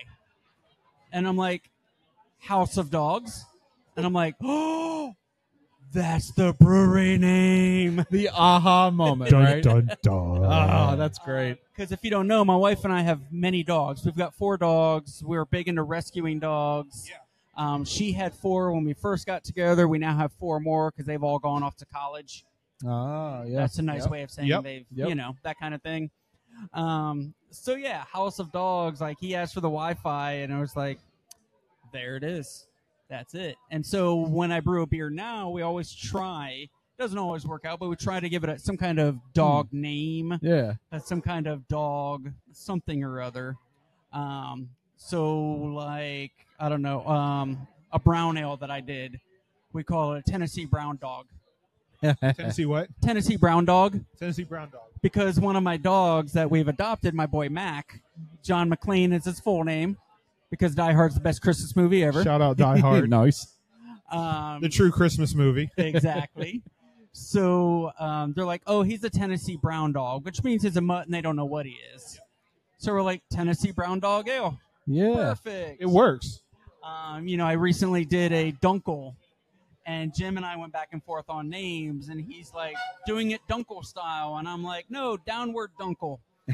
And I'm like, House of Dogs. And I'm like, oh, that's the brewery name. The aha moment, Dun, right? dun, dun. Oh, that's great. Because if you don't know, my wife and I have many dogs. We've got four dogs. We're big into rescuing dogs. Yeah. Um, she had four when we first got together. We now have four more because they've all gone off to college. Ah, yeah. That's a nice Yep. way of saying Yep. they've, Yep. you know, that kind of thing. Um, so, yeah, House of Dogs, like he asked for the Wi-Fi, and I was like, there it is. That's it. And so when I brew a beer now, we always try, doesn't always work out, but we try to give it a, some kind of dog Hmm. name. Yeah. Uh, some kind of dog, something or other. Um, so, like, I don't know, um, a brown ale that I did, we call it a Tennessee Brown Dog. Tennessee what? Tennessee Brown Dog. Tennessee Brown Dog. Because one of my dogs that we've adopted, my boy Mac, John McClane is his full name, because Die Hard's the best Christmas movie ever. Shout out Die Hard. Nice. Um, The true Christmas movie. Exactly. So um, they're like, oh, he's a Tennessee Brown Dog, which means he's a mutt and they don't know what he is. So we're like, Tennessee Brown Dog Ale. Yeah. Perfect. It works. Um, you know, I recently did a Dunkel, and Jim and I went back and forth on names, and he's like, doing it Dunkel style, and I'm like, no, downward Dunkel.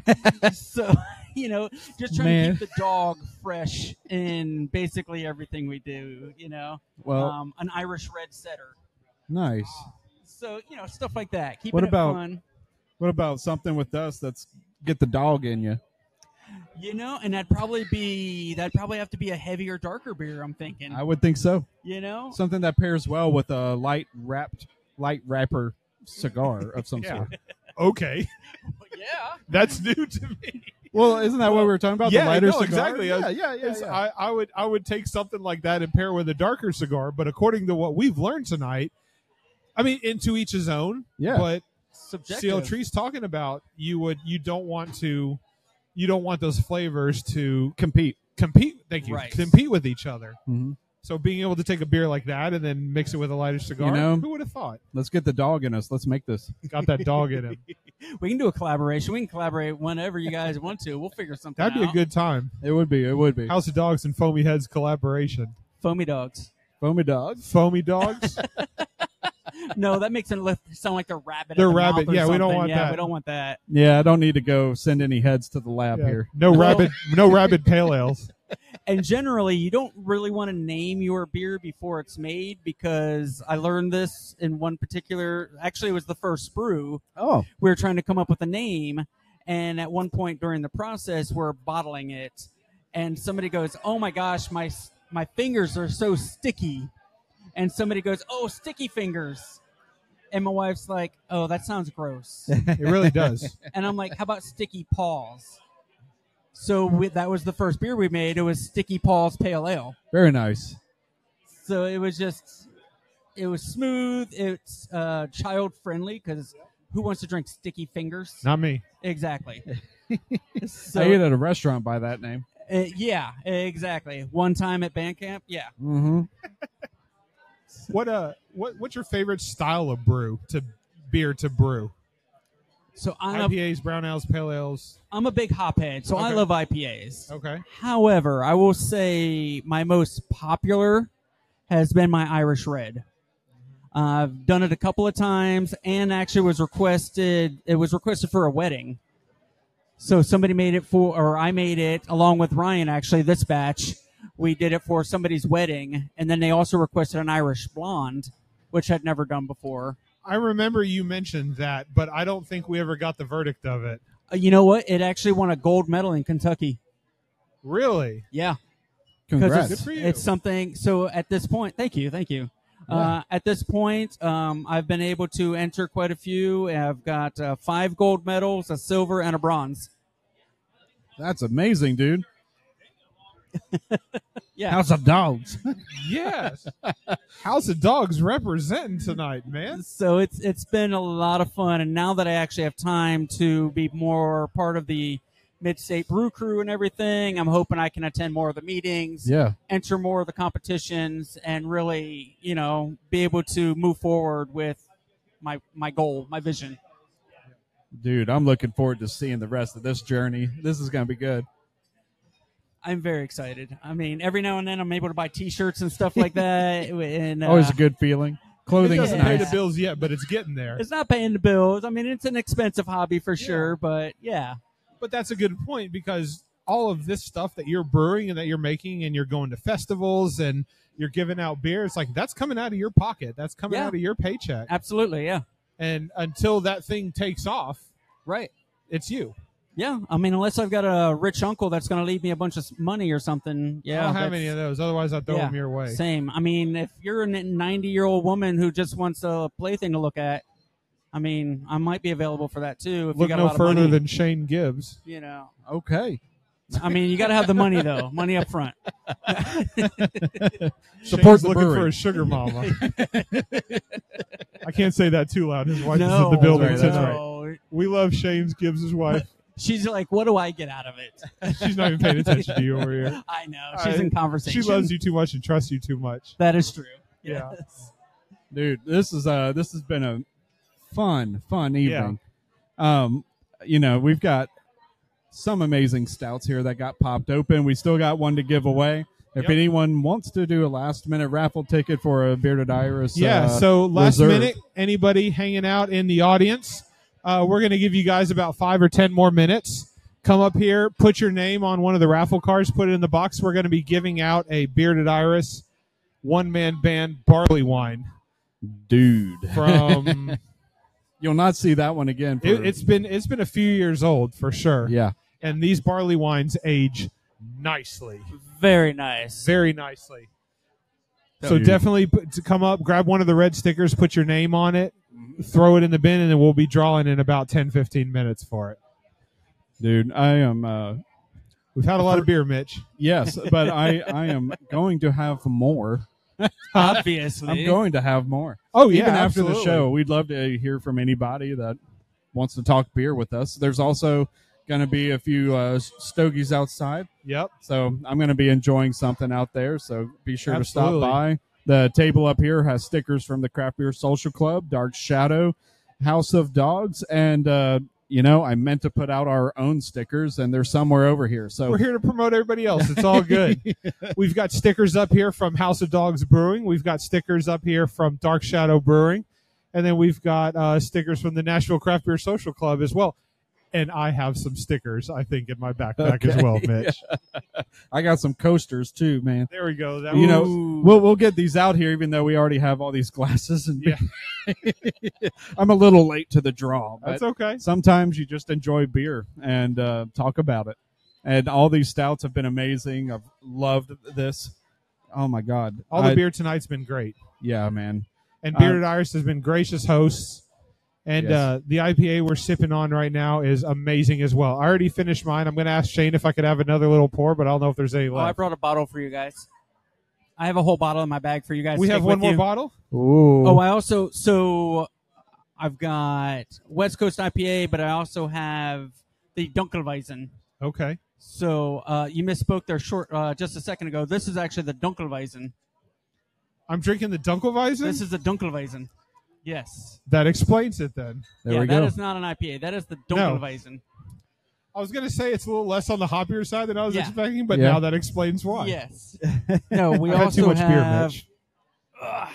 So, you know, just trying Man. to keep the dog fresh in basically everything we do, you know. Well- um, an Irish Red Setter. Nice. So, you know, stuff like that. Keeping What it about fun. what about something with us that's get the dog in you? You know, and that'd probably be, that'd probably have to be a heavier, darker beer, I'm thinking. I would think so. You know? Something that pairs well with a light wrapped, light wrapper cigar of some Yeah. sort. Okay. Yeah. That's new to me. Well, isn't that what we were talking about? Yeah, the lighter no, cigar? exactly. Yeah, Uh, yeah, yeah. it's- yeah. I, I would I would take something like that and pair it with a darker cigar. But according to what we've learned tonight, I mean, into each his own. Yeah. But Subjective. C L Tree's talking about you would you don't want to you don't want those flavors to compete. Compete. Thank you. Right. Compete with each other. Mm-hmm. So being able to take a beer like that and then mix it with a lighter cigar, You know, who would have thought? Let's get the dog in us. Let's make this. Got that dog in him. We can do a collaboration. We can collaborate whenever you guys want to. We'll figure something That'd be out. a good time. It would be. It would be. House of Dogs and Foamy Heads collaboration. Foamy Dogs. Foamy dogs. Foamy Dogs. No, that makes it look- sound like they're rabbit. They're in the mouth rabbit. or Yeah, we don't something. want yeah, that. We don't want that. Yeah, I don't need to go send any heads to the lab Yeah. here. No Well- rabbit. No rabbit pale ales. And generally, you don't really want to name your beer before it's made, because I learned this in one particular. Actually, it was the first brew. Oh. We were trying to come up with a name, and at one point during the process, we're bottling it, and somebody goes, "Oh my gosh, my my fingers are so sticky," and somebody goes, "Oh, sticky fingers." And my wife's like, "Oh, that sounds gross." It really does. And I'm like, "How about sticky paws?" So we, that was the first beer we made. It was Sticky Paws Pale Ale. Very nice. So it was just, it was smooth. It's uh, child friendly, because who wants to drink sticky fingers? Not me. Exactly. So, I ate at a restaurant by that name. uh, yeah, exactly. One time at band camp, yeah. Mm-hmm. What uh what what's your favorite style of brew to beer to brew? So I'm a, I P As, brown ales, pale ales. I'm a big hophead, so I Okay. love I P As. Okay. However, I will say my most popular has been my Irish Red. Uh, I've done it a couple of times, and actually was requested. It was requested for a wedding, so somebody made it for, or I made it along with Ryan. Actually, this batch we did it for somebody's wedding, and then they also requested an Irish Blonde, which I'd never done before. I remember you mentioned that, but I don't think we ever got the verdict of it. Uh, you know what? It actually won a gold medal in Kentucky. Really? Yeah. Congrats. It's, Good for you. it's something. So at this point, thank you, thank you. Uh, at this point, um, I've been able to enter quite a few. I've got uh, five gold medals, a silver, and a bronze. That's amazing, dude. Yeah. House of Dogs. Yes. House of Dogs representing tonight, man. So it's it's been a lot of fun, and now that I actually have time to be more part of the Mid-State Brew Crew and everything, I'm hoping I can attend more of the meetings, Yeah. enter more of the competitions, and really, you know, be able to move forward with my my goal, my vision. Dude, I'm looking forward to seeing the rest of this journey. This is going to be good. I'm very excited. I mean, every now and then I'm able to buy T-shirts and stuff like that. And uh, Always a good feeling. Clothing It is doesn't pay nice. the bills yet, but it's getting there. It's not paying the bills. I mean, it's an expensive hobby for sure, but yeah. But that's a good point because all of this stuff that you're brewing and that you're making and you're going to festivals and you're giving out beer, it's like that's coming out of your pocket. That's coming Yeah. out of your paycheck. Absolutely, yeah. And until that thing takes off, right, it's you. Yeah, I mean, unless I've got a rich uncle that's going to leave me a bunch of money or something. Yeah, I don't have that's- any of those. Otherwise, I'd throw yeah, them your way. Same. I mean, if you're a ninety-year-old woman who just wants a plaything to look at, I mean, I might be available for that too. If Look you got a no lot of further money. than Shane Gibbs. You know. Okay. I mean, you got to have the money though. Money up front. Support looking for a sugar mama. I can't say that too loud. His wife No, is in the building that's tonight. right. We love Shane Gibbs' wife. She's like, what do I get out of it? She's not even paying attention to you over here. I know. All She's right. in conversation. She loves you too much and trusts you too much. That is true. Yeah. Yes. Dude, this is uh this has been a fun, fun evening. Um, you know, we've got some amazing stouts here that got popped open. We still got one to give away. If Yep. anyone wants to do a last minute raffle ticket for a Bearded Iris, Yeah, uh, so last reserve. minute, anybody hanging out in the audience, uh, we're going to give you guys about five or ten more minutes. Come up here, put your name on one of the raffle cards, put it in the box. We're going to be giving out a Bearded Iris one-man band barley wine. Dude. From You'll not see that one again. For, it, it's been it's been a few years old for sure. Yeah. And these barley wines age nicely. Very nice. Very nicely. So Dude. definitely put, to come up, grab one of the red stickers, put your name on it, throw it in the bin, and then we'll be drawing in about ten, fifteen minutes for it. Dude, I am. Uh, We've had a lot of beer, Mitch. Yes, but I, I am going to have more. Obviously. I'm going to have more. Oh, yeah, Even after absolutely. the show, we'd love to hear from anybody that wants to talk beer with us. There's also going to be a few uh, stogies outside. Yep. So I'm going to be enjoying something out there. So be sure Absolutely. to stop by. The table up here has stickers from the Craft Beer Social Club, Dark Shadow, House of Dogs, and uh, you know, I meant to put out our own stickers, and they're somewhere over here. So We're here to promote everybody else. It's all good. We've got stickers up here from House of Dogs Brewing. We've got stickers up here from Dark Shadow Brewing. And then we've got uh, stickers from the Nashville Craft Beer Social Club as well. And I have some stickers, I think, in my backpack as Okay. well, Mitch. I got some coasters too, man. There we go. That you know, Ooh. we'll we'll get these out here, even though we already have all these glasses. And Yeah. I'm a little late to the draw. But That's okay. Sometimes you just enjoy beer and uh, talk about it. And all these stouts have been amazing. I've loved this. Oh my God! All the I- beer tonight's been great. Yeah, man. And Uh, Bearded Iris has been gracious hosts. And Yes. uh, the I P A we're sipping on right now is amazing as well. I already finished mine. I'm going to ask Shane if I could have another little pour, but I don't know if there's any Oh, I left. brought a bottle for you guys. I have a whole bottle in my bag for you guys. We to have take one with more you. bottle? Ooh. Oh, I also so I've got West Coast I P A, but I also have the Dunkelweizen. Okay. So uh, you misspoke there short uh, just a second ago. This is actually the Dunkelweizen. I'm drinking the Dunkelweizen? This is the Dunkelweizen. Yes. That explains it then. yeah, that is not an I P A. That is the No. Dunkelweizen. I was going to say it's a little less on the hoppier side than I was Yeah. expecting, but Yeah. now that explains why. Yes. No, we I've had also too much beer, have Mitch. uh,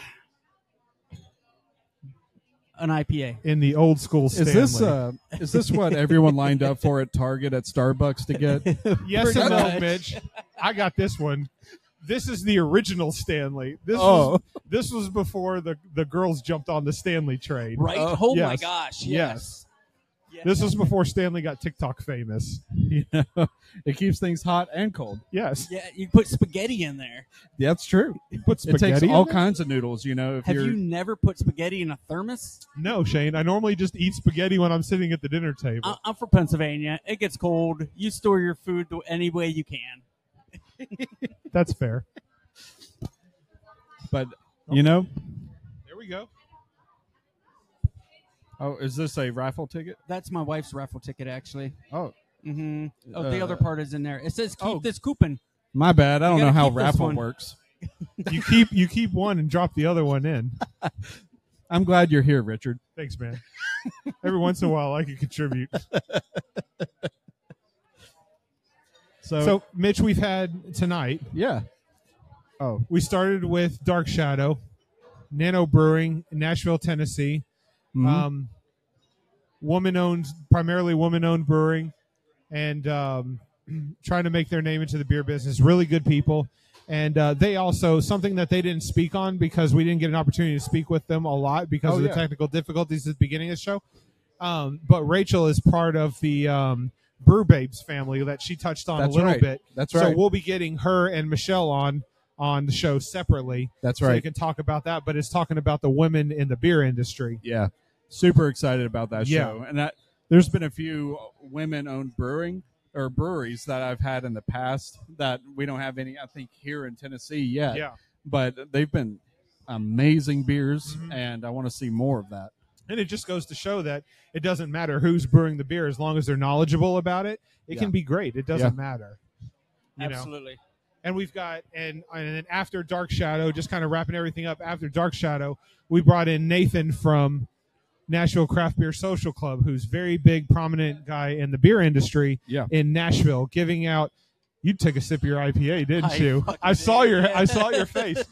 an I P A. In the old school Is Stanley. this uh, is this what everyone lined up for at Target at Starbucks to get? Yes Pretty and no, much. Mitch. I got this one. This is the original Stanley. This Oh. was this was before the, the girls jumped on the Stanley train. Right? Oh, my Yes. gosh. Yes. Yes. This was before Stanley got TikTok famous. You know, it keeps things hot and cold. Yes. Yeah, you put spaghetti in there. That's true. You put It takes spaghetti in all there? kinds of noodles. You know, if Have you're you never put spaghetti in a thermos? No, Shane. I normally just eat spaghetti when I'm sitting at the dinner table. I- I'm from Pennsylvania. It gets cold. You store your food the- any way you can. That's fair. But you know, There we go. oh, is this a raffle ticket? That's my wife's raffle ticket, actually. Oh, Mm-hmm. Oh, the Uh, other part is in there. It says keep oh. this coupon. my bad. I You don't know gotta how keep this raffle one. works. You keep you keep one and drop the other one in. I'm glad you're here, Richard. Thanks, man. Every once in a while, I can contribute. So, So, Mitch, we've had tonight. yeah. Oh, We started with Dark Shadow, Nano Brewing, in Nashville, Tennessee. mhm. Um, woman-owned, primarily woman-owned brewing, and um, trying to make their name into the beer business. Really good people. And uh, they also, something that they didn't speak on because we didn't get an opportunity to speak with them a lot because Oh, of the yeah. technical difficulties at the beginning of the show. Um, but Rachel is part of the um, Brew Babes family that she touched on That's a little right. bit. That's So right. we'll be getting her and Michelle on on the show separately. That's So they right. can talk about that, but it's talking about the women in the beer industry. Yeah, super excited about that Yeah. show. And that, there's been a few women-owned brewing or breweries that I've had in the past that we don't have any, I think, here in Tennessee yet. Yeah. But they've been amazing beers, Mhm. and I want to see more of that. And it just goes to show that it doesn't matter who's brewing the beer as long as they're knowledgeable about it. It Yeah. can be great. It doesn't Yeah. matter. You know? Absolutely. And we've got and and then after Dark Shadow, just kind of wrapping everything up. After Dark Shadow, we brought in Nathan from Nashville Craft Beer Social Club, who's very big, prominent guy in the beer industry Yeah. in Nashville, giving out. You took a sip of your I P A, didn't I you? fucking I saw did. your I saw your face.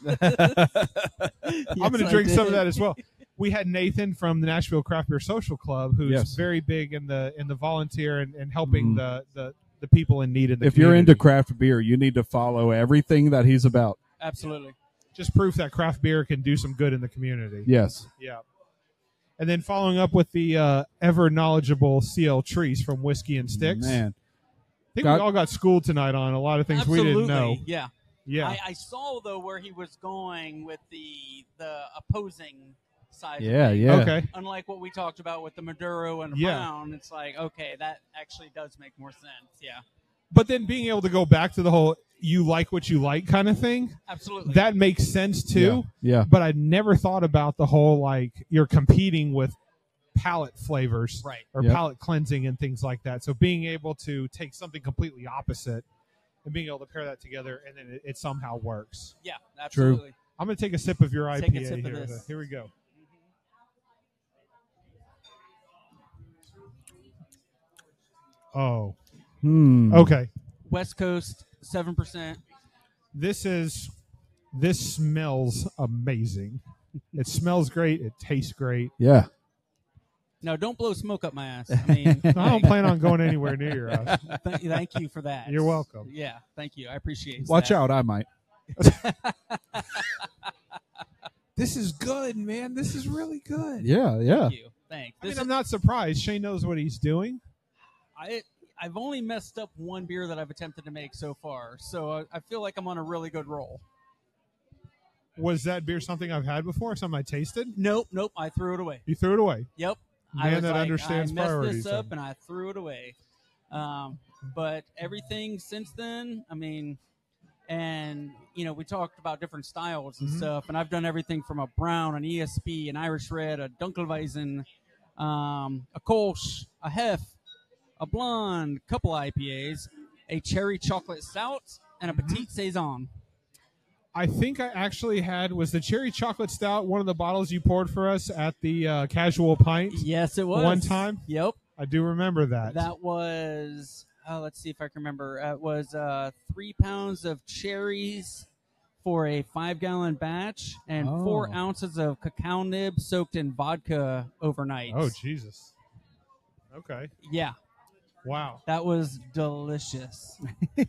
I'm going to I drink some of did. that as well. We had Nathan from the Nashville Craft Beer Social Club, who's Yes. very big in the in the volunteer and, and helping Mhm. the, the the people in need in the If you're community. into craft beer, you need to follow everything that he's about. Absolutely. Just proof that craft beer can do some good in the community. Yes. Yeah. And then following up with the uh, ever knowledgeable C L Trees from Whiskey and Sticks. Man. I think Got- we all got schooled tonight on a lot of things Absolutely. we didn't know. Yeah. Yeah. I, I saw though where he was going with the the opposing side. Yeah, of it. yeah. Okay. Unlike what we talked about with the Maduro and the Yeah. Brown, it's like okay, that actually does make more sense. Yeah. But then being able to go back to the whole you like what you like kind of thing, Absolutely. that makes sense too. Yeah. Yeah. But I never thought about the whole like you're competing with palate flavors Right. or Yep. palate cleansing and things like that. So being able to take something completely opposite and being able to pair that together and then it, it somehow works. Yeah. Absolutely. I'm going to take a sip of your Take a I P A sip of here. this. Here we go. Oh, Hmm. okay. West Coast, seven percent. This is this smells amazing. It smells great. It tastes great. Yeah. No, don't blow smoke up my ass. I mean, I don't plan on going anywhere near your house. Thank, thank you for that. You're welcome. Yeah, thank you. I appreciate. Watch that. out, I might. This is good, man. This is really good. Yeah, yeah. Thank you. Thanks. I mean, This I'm is- not surprised. Shane knows what he's doing. I I've only messed up one beer that I've attempted to make so far, so I, I feel like I'm on a really good roll. Was that beer something I've had before? Something I tasted? Nope, nope. I threw it away. You threw it away. Yep. I Man was that like, understands I messed priorities. this up then. and I threw it away. Um, but everything since then, I mean, and you know, we talked about different styles and Mhm. stuff, and I've done everything from a brown, an E S P, an Irish red, a Dunkelweizen, um, a Kolsch, a Hef, a blonde, couple I P As, a cherry chocolate stout, and a Mm-hmm. petite saison. I think I actually had was the cherry chocolate stout one of the bottles you poured for us at the uh, Casual Pint. Yes, it was one time. Yep, I do remember that. that was. Oh, let's see if I can remember. Uh, it was uh, three pounds of cherries for a five-gallon batch, and four Oh. ounces of cacao nibs soaked in vodka overnight. Oh Jesus. Okay. yeah, Wow. that was delicious.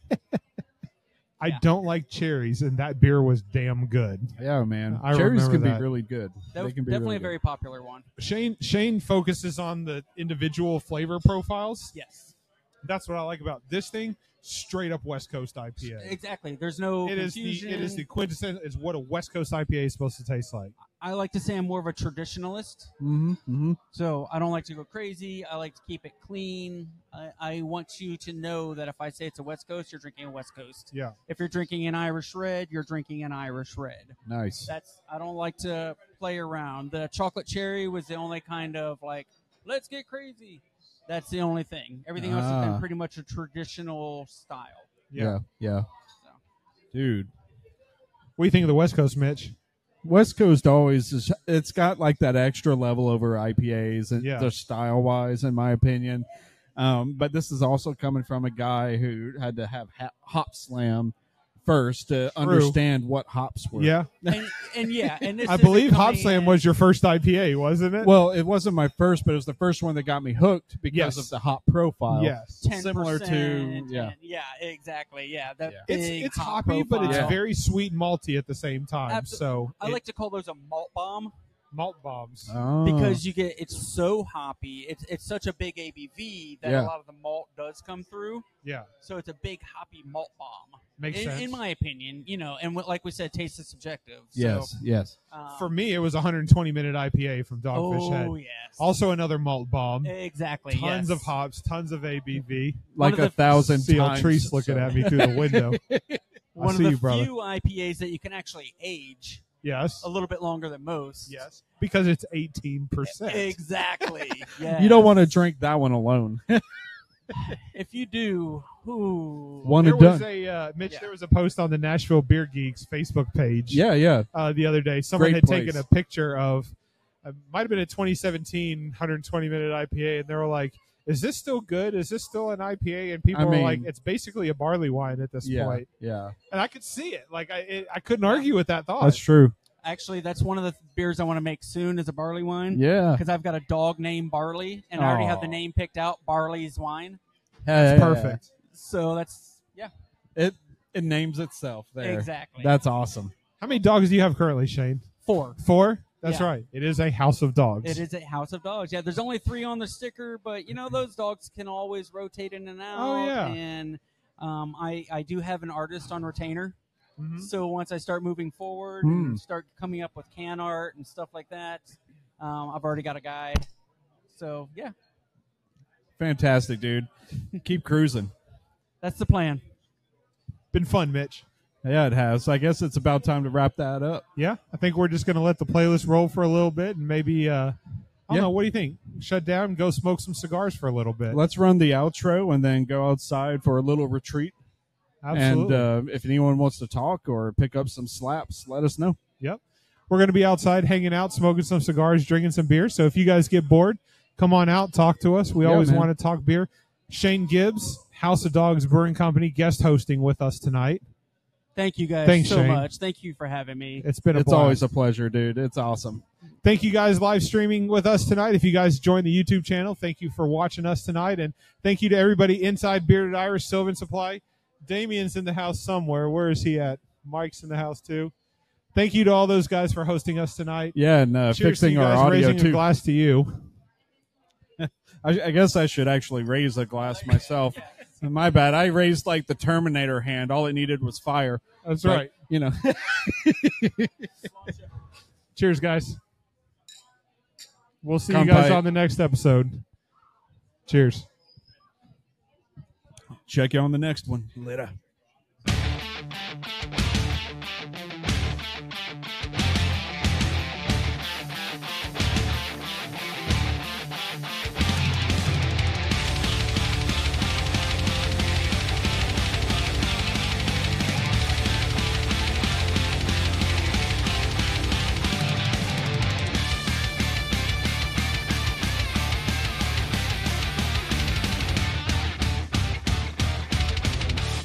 I don't like cherries, and that beer was damn good. Yeah, man. I Cherries remember can that. be really good. That they was can be definitely really a very good. popular one. Shane Shane focuses on the individual flavor profiles. Yes. That's what I like about this thing. Straight up West Coast I P A. Exactly. There's no It is the confusion. it is the quintessence. Is what a West Coast I P A is supposed to taste like. I like to say I'm more of a traditionalist. Mm-hmm. Mm-hmm. So I don't like to go crazy. I like to keep it clean. I, I want you to know that if I say it's a West Coast, you're drinking a West Coast. Yeah. If you're drinking an Irish Red, you're drinking an Irish Red. Nice. That's I don't like to play around. The chocolate cherry was the only kind of like, let's get crazy. That's the only thing. Everything else has Ah. been pretty much a traditional style. Yeah. Yeah. Dude. What do you think of the West Coast, Mitch? West Coast always is, it's got like that extra level over I P As and Yeah. the style wise, in my opinion. Um, but this is also coming from a guy who had to have ha- Hop Slam first to True. understand what hops were. Yeah. And, and yeah, and this I isn't believe Hop coming Slam in- was your first I P A, wasn't it? Well, it wasn't my first, but it was the first one that got me hooked because Yes. of the hop profile. Yes. Similar to, ten percent, yeah. and- yeah, exactly. Yeah, that It's big it's hop hoppy, but it's profile. very sweet and malty at the same time. Abso- So I it- like to call those a malt bomb malt bombs. Oh. because you get it's so hoppy. It's it's such a big A B V that Yeah. a lot of the malt does come through. Yeah. So it's a big hoppy malt bomb. Makes in, sense. in my opinion. You know, and what, like we said, taste is subjective. So, Yes, yes. um, For me, it was a one hundred twenty minute I P A from Dogfish Head. Oh, yes. Also another malt bomb. Exactly. Tons yes. of hops, tons of A B V. Like a thousand See old times. Treese looking so. at me through the window. One I of see the you, brother. few I P As that you can actually age Yes. a little bit longer than most. Yes. Because it's eighteen percent. Exactly. You don't want to drink that one alone. If you do, ooh. One there and was done. a uh, Mitch. Yeah. There was a post on the Nashville Beer Geeks Facebook page. Yeah, yeah. Uh, the other day, someone Great had place. taken a picture of, uh, might have been a twenty seventeen one hundred twenty minute I P A, and they were like, "Is this still good? Is this still an I P A?" And people I were mean- like, "It's basically a barley wine at this Yeah, point." yeah. And I could see it. Like I, it, I couldn't argue with that thought. That's true. Actually, that's one of the beers I want to make soon is a barley wine. Yeah. Because I've got a dog named Barley, and I already have the Aw. name picked out, Barley's Wine. That's perfect. So that's, yeah. It it names itself there. Exactly. That's awesome. How many dogs do you have currently, Shane? Four. Four. That's Yeah. right. It is a house of dogs. It is a house of dogs. Yeah, there's only three on the sticker, but you know those dogs can always rotate in and out. Oh, yeah. And um, I I do have an artist on retainer. Mhm. So once I start moving forward Hmm. and start coming up with can art and stuff like that, um, I've already got a guide. So yeah, Fantastic, dude. Keep cruising. that's the plan. Been fun, Mitch. Yeah, it has. I guess it's about time to wrap that up. Yeah, I think we're just going to let the playlist roll for a little bit and maybe, uh, I don't Yeah. know, what do you think? Shut down and go smoke some cigars for a little bit. Let's run the outro and then go outside for a little retreat. Absolutely. And uh, if anyone wants to talk or pick up some slaps, let us know. Yep. We're going to be outside hanging out, smoking some cigars, drinking some beer. So if you guys get bored, come on out, talk to us. We Yeah, always man. want to talk beer. Shane Gibbs, House of Dogs Brewing Company, guest hosting with us tonight. Thank you guys Thanks, so Shane. much. Thank you for having me. It's been a It's blast. always a pleasure, dude. It's awesome. Thank you guys live streaming with us tonight. If you guys joined the YouTube channel, thank you for watching us tonight. And thank you to everybody inside Bearded Irish Sylvan Supply. Damien's in the house somewhere. Where is he at? Mike's in the house too. Thank you to all those guys for hosting us tonight. Yeah, and uh, Cheers to fixing you our guys, audio raising too. a glass to you. I, I guess I should actually raise a glass myself. My bad. I raised like the Terminator hand. All it needed was fire. That's But, right. You know. Cheers, guys. We'll see Come you guys by. on the next episode. Cheers. Check you on the next one. Later.